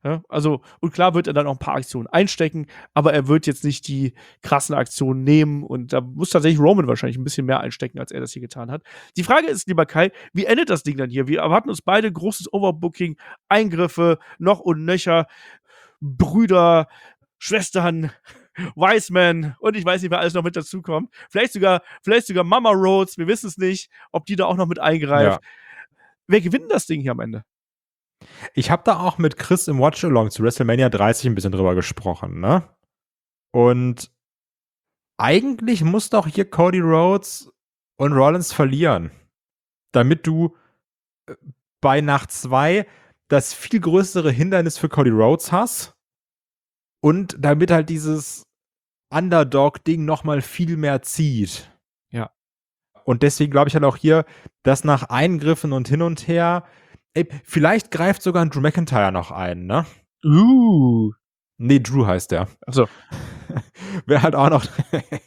Ja, also, und klar wird er dann auch ein paar Aktionen einstecken, aber er wird jetzt nicht die krassen Aktionen nehmen und da muss tatsächlich Roman wahrscheinlich ein bisschen mehr einstecken, als er das hier getan hat. Die Frage ist, lieber Kai, wie endet das Ding dann hier? Wir erwarten uns beide großes Overbooking, Eingriffe, noch und nöcher, Brüder, Schwestern, Wiseman und ich weiß nicht, wer alles noch mit dazukommt. Vielleicht sogar Mama Rhodes, wir wissen es nicht, ob die da auch noch mit eingreift. Ja. Wer gewinnt das Ding hier am Ende? Ich habe da auch mit Chris im Watch-Along zu WrestleMania 30 ein bisschen drüber gesprochen, ne? Und eigentlich muss doch hier Cody Rhodes und Rollins verlieren, damit du bei Nacht 2 das viel größere Hindernis für Cody Rhodes hast und damit halt dieses Underdog-Ding noch mal viel mehr zieht. Ja. Und deswegen glaube ich halt auch hier, dass nach Eingriffen und hin und her vielleicht greift sogar ein Drew McIntyre noch ein, ne? Nee, Drew heißt der. Achso. Wäre halt auch noch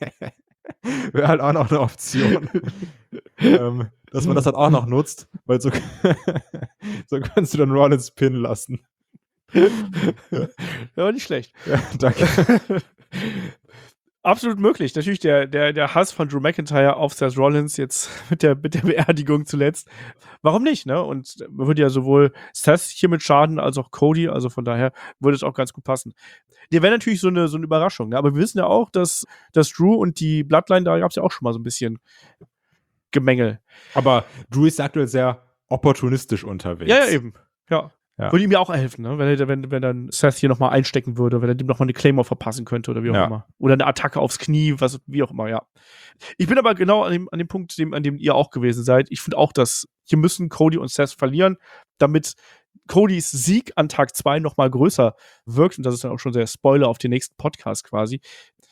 eine Option. Dass man das halt auch noch nutzt, weil so kannst du dann Rollins pinnen lassen. Ja, nicht schlecht. Ja, danke. Absolut möglich. Natürlich der Hass von Drew McIntyre auf Seth Rollins jetzt mit der Beerdigung zuletzt. Warum nicht, ne? Und würde ja sowohl Seth hiermit schaden, als auch Cody. Also von daher würde es auch ganz gut passen. Der wäre natürlich so eine Überraschung. Ne? Aber wir wissen ja auch, dass Drew und die Bloodline, da gab es ja auch schon mal so ein bisschen Gemengel. Aber Drew ist aktuell sehr opportunistisch unterwegs. Ja, eben. Ja. Ja. Würde ihm ja auch helfen, ne? Wenn dann Seth hier nochmal einstecken würde, wenn er dem nochmal eine Claymore verpassen könnte oder wie auch immer. Oder eine Attacke aufs Knie, wie auch immer, ja. Ich bin aber genau an dem Punkt, an dem ihr auch gewesen seid. Ich finde auch, dass hier müssen Cody und Seth verlieren, damit Codys Sieg an Tag 2 nochmal größer wirkt. Und das ist dann auch schon der Spoiler auf den nächsten Podcast quasi.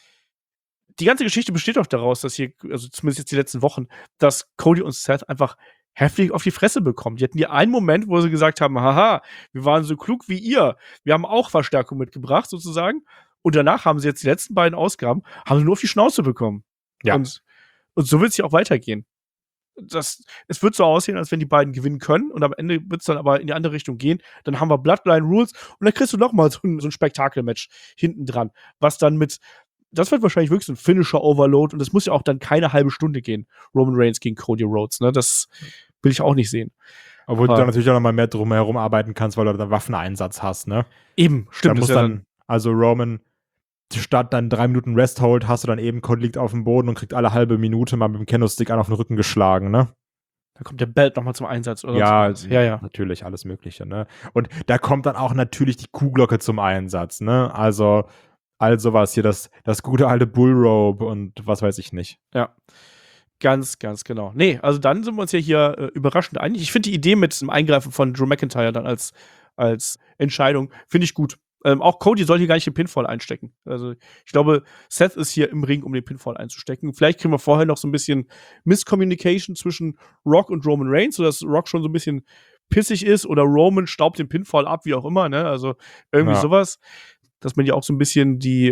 Die ganze Geschichte besteht doch daraus, dass hier, also zumindest jetzt die letzten Wochen, dass Cody und Seth einfach heftig auf die Fresse bekommen. Die hatten hier einen Moment, wo sie gesagt haben, haha, wir waren so klug wie ihr. Wir haben auch Verstärkung mitgebracht, sozusagen. Und danach haben sie jetzt die letzten beiden Ausgaben, haben sie nur auf die Schnauze bekommen. Ja. Und so wird es hier auch weitergehen. Es wird so aussehen, als wenn die beiden gewinnen können und am Ende wird es dann aber in die andere Richtung gehen. Dann haben wir Bloodline Rules und dann kriegst du nochmal so ein Spektakel-Match hinten dran, was dann das wird wahrscheinlich wirklich so ein Finisher-Overload und das muss ja auch dann keine halbe Stunde gehen. Roman Reigns gegen Cody Rhodes, ne? Das will ich auch nicht sehen. Obwohl du dann natürlich auch noch mal mehr drumherum arbeiten kannst, weil du da Waffeneinsatz hast, ne? Eben, stimmt. Dann muss also Roman statt dann 3 Minuten Rest Hold, hast du dann eben, Cody liegt auf dem Boden und kriegt alle halbe Minute mal mit dem Kendo-Stick auf den Rücken geschlagen, ne? Da kommt der Belt nochmal zum Einsatz, oder? Ja, natürlich, alles Mögliche, ne? Und da kommt dann auch natürlich die Kuhglocke zum Einsatz, ne? Also all sowas hier, das gute alte Bullrope und was weiß ich nicht. Ja. Ganz, ganz genau. Nee, also dann sind wir uns ja hier überraschend einig. Ich finde die Idee mit dem Eingreifen von Drew McIntyre dann als Entscheidung, finde ich gut. Auch Cody soll hier gar nicht den Pinfall einstecken. Also ich glaube, Seth ist hier im Ring, um den Pinfall einzustecken. Vielleicht kriegen wir vorher noch so ein bisschen Miscommunication zwischen Rock und Roman Reigns, sodass Rock schon so ein bisschen pissig ist oder Roman staubt den Pinfall ab, wie auch immer, ne? Also irgendwie sowas, dass man ja auch so ein bisschen diese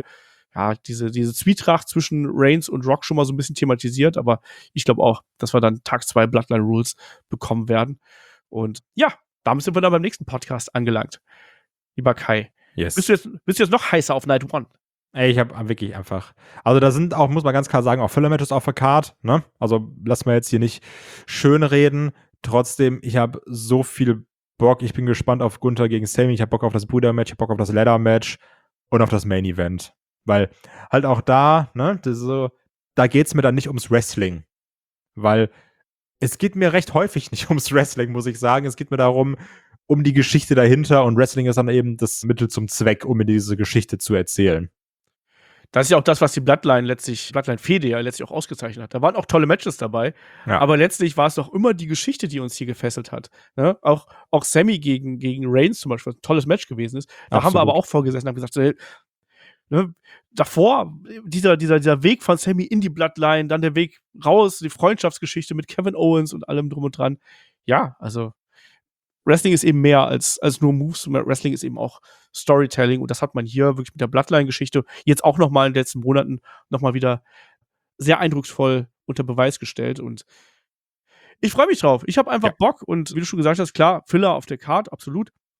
Zwietracht zwischen Reigns und Rock schon mal so ein bisschen thematisiert, aber ich glaube auch, dass wir dann Tag 2 Bloodline Rules bekommen werden. Und ja, damit sind wir dann beim nächsten Podcast angelangt. Lieber Kai. Yes. Bist du jetzt noch heißer auf Night 1? Ey, ich habe wirklich einfach. Also da sind auch, muss man ganz klar sagen, auch Filler-Matches auf der Card, ne? Also lass mal jetzt hier nicht schön reden. Trotzdem, ich habe so viel Bock. Ich bin gespannt auf Gunther gegen Sami. Ich habe Bock auf das Brüder-Match, ich habe Bock auf das Ladder-Match und auf das Main-Event. Weil halt auch da, ne, da geht's mir dann nicht ums Wrestling. Weil es geht mir recht häufig nicht ums Wrestling, muss ich sagen. Es geht mir darum, um die Geschichte dahinter und Wrestling ist dann eben das Mittel zum Zweck, um mir diese Geschichte zu erzählen. Das ist ja auch das, was die Bloodline-Fehde ja letztlich auch ausgezeichnet hat. Da waren auch tolle Matches dabei, aber letztlich war es doch immer die Geschichte, die uns hier gefesselt hat. Ne? Auch Sami gegen Reigns zum Beispiel, was ein tolles Match gewesen ist. Da haben wir aber auch vorgesessen und haben gesagt, so, ne, davor, dieser Weg von Sami in die Bloodline, dann der Weg raus, die Freundschaftsgeschichte mit Kevin Owens und allem drum und dran. Ja, also Wrestling ist eben mehr als nur Moves. Wrestling ist eben auch Storytelling und das hat man hier wirklich mit der Bloodline-Geschichte jetzt auch nochmal in den letzten Monaten nochmal wieder sehr eindrucksvoll unter Beweis gestellt und ich freue mich drauf. Ich habe einfach Bock und wie du schon gesagt hast, klar, Filler auf der Card, absolut.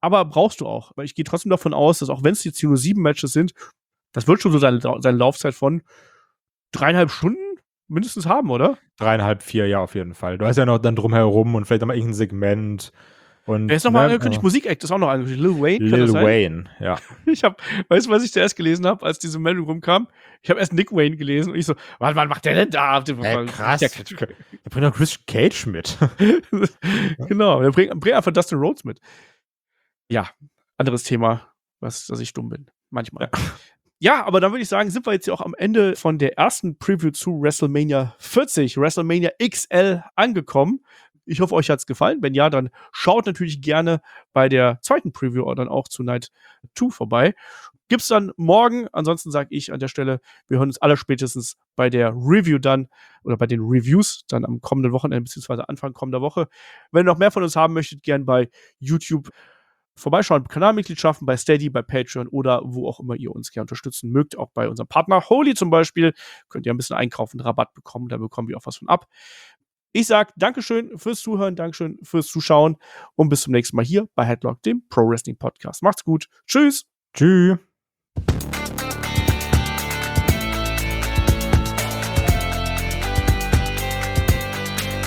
Aber brauchst du auch. Weil ich gehe trotzdem davon aus, dass auch wenn es jetzt hier nur 7 Matches sind, das wird schon so seine Laufzeit von 3,5 Stunden mindestens haben, oder? 3,5, 4, ja, auf jeden Fall. Du hast ja noch dann drumherum und vielleicht noch mal irgendein Segment. Und, Er ist nochmal angekündigt, Musik-Act ist auch noch angekündigt. Lil Wayne, Lil Wayne, ja. Weißt du, was ich zuerst gelesen habe, als diese Meldung rumkam? Ich habe erst Nick Wayne gelesen und ich so, wann macht der denn da? Krass. Der bringt doch Chris Cage mit. Genau, der bringt einfach Dustin Rhodes mit. Ja, anderes Thema, dass ich dumm bin. Manchmal. Ja, aber dann würde ich sagen, sind wir jetzt hier auch am Ende von der ersten Preview zu WrestleMania 40, WrestleMania XL angekommen. Ich hoffe, euch hat es gefallen. Wenn ja, dann schaut natürlich gerne bei der zweiten Preview oder dann auch zu Night 2 vorbei. Gibt's dann morgen. Ansonsten sage ich an der Stelle, wir hören uns alle spätestens bei der Review dann oder bei den Reviews dann am kommenden Wochenende beziehungsweise Anfang kommender Woche. Wenn ihr noch mehr von uns haben möchtet, gerne bei YouTube vorbeischauen, Kanalmitgliedschaften bei Steady, bei Patreon oder wo auch immer ihr uns gerne unterstützen mögt. Auch bei unserem Partner Holy zum Beispiel könnt ihr ein bisschen einkaufen, Rabatt bekommen. Da bekommen wir auch was von ab. Ich sage Dankeschön fürs Zuhören, Dankeschön fürs Zuschauen und bis zum nächsten Mal hier bei Headlock, dem Pro Wrestling Podcast. Macht's gut. Tschüss. Tschüss.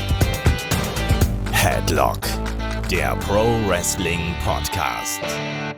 Headlock, der Pro Wrestling Podcast.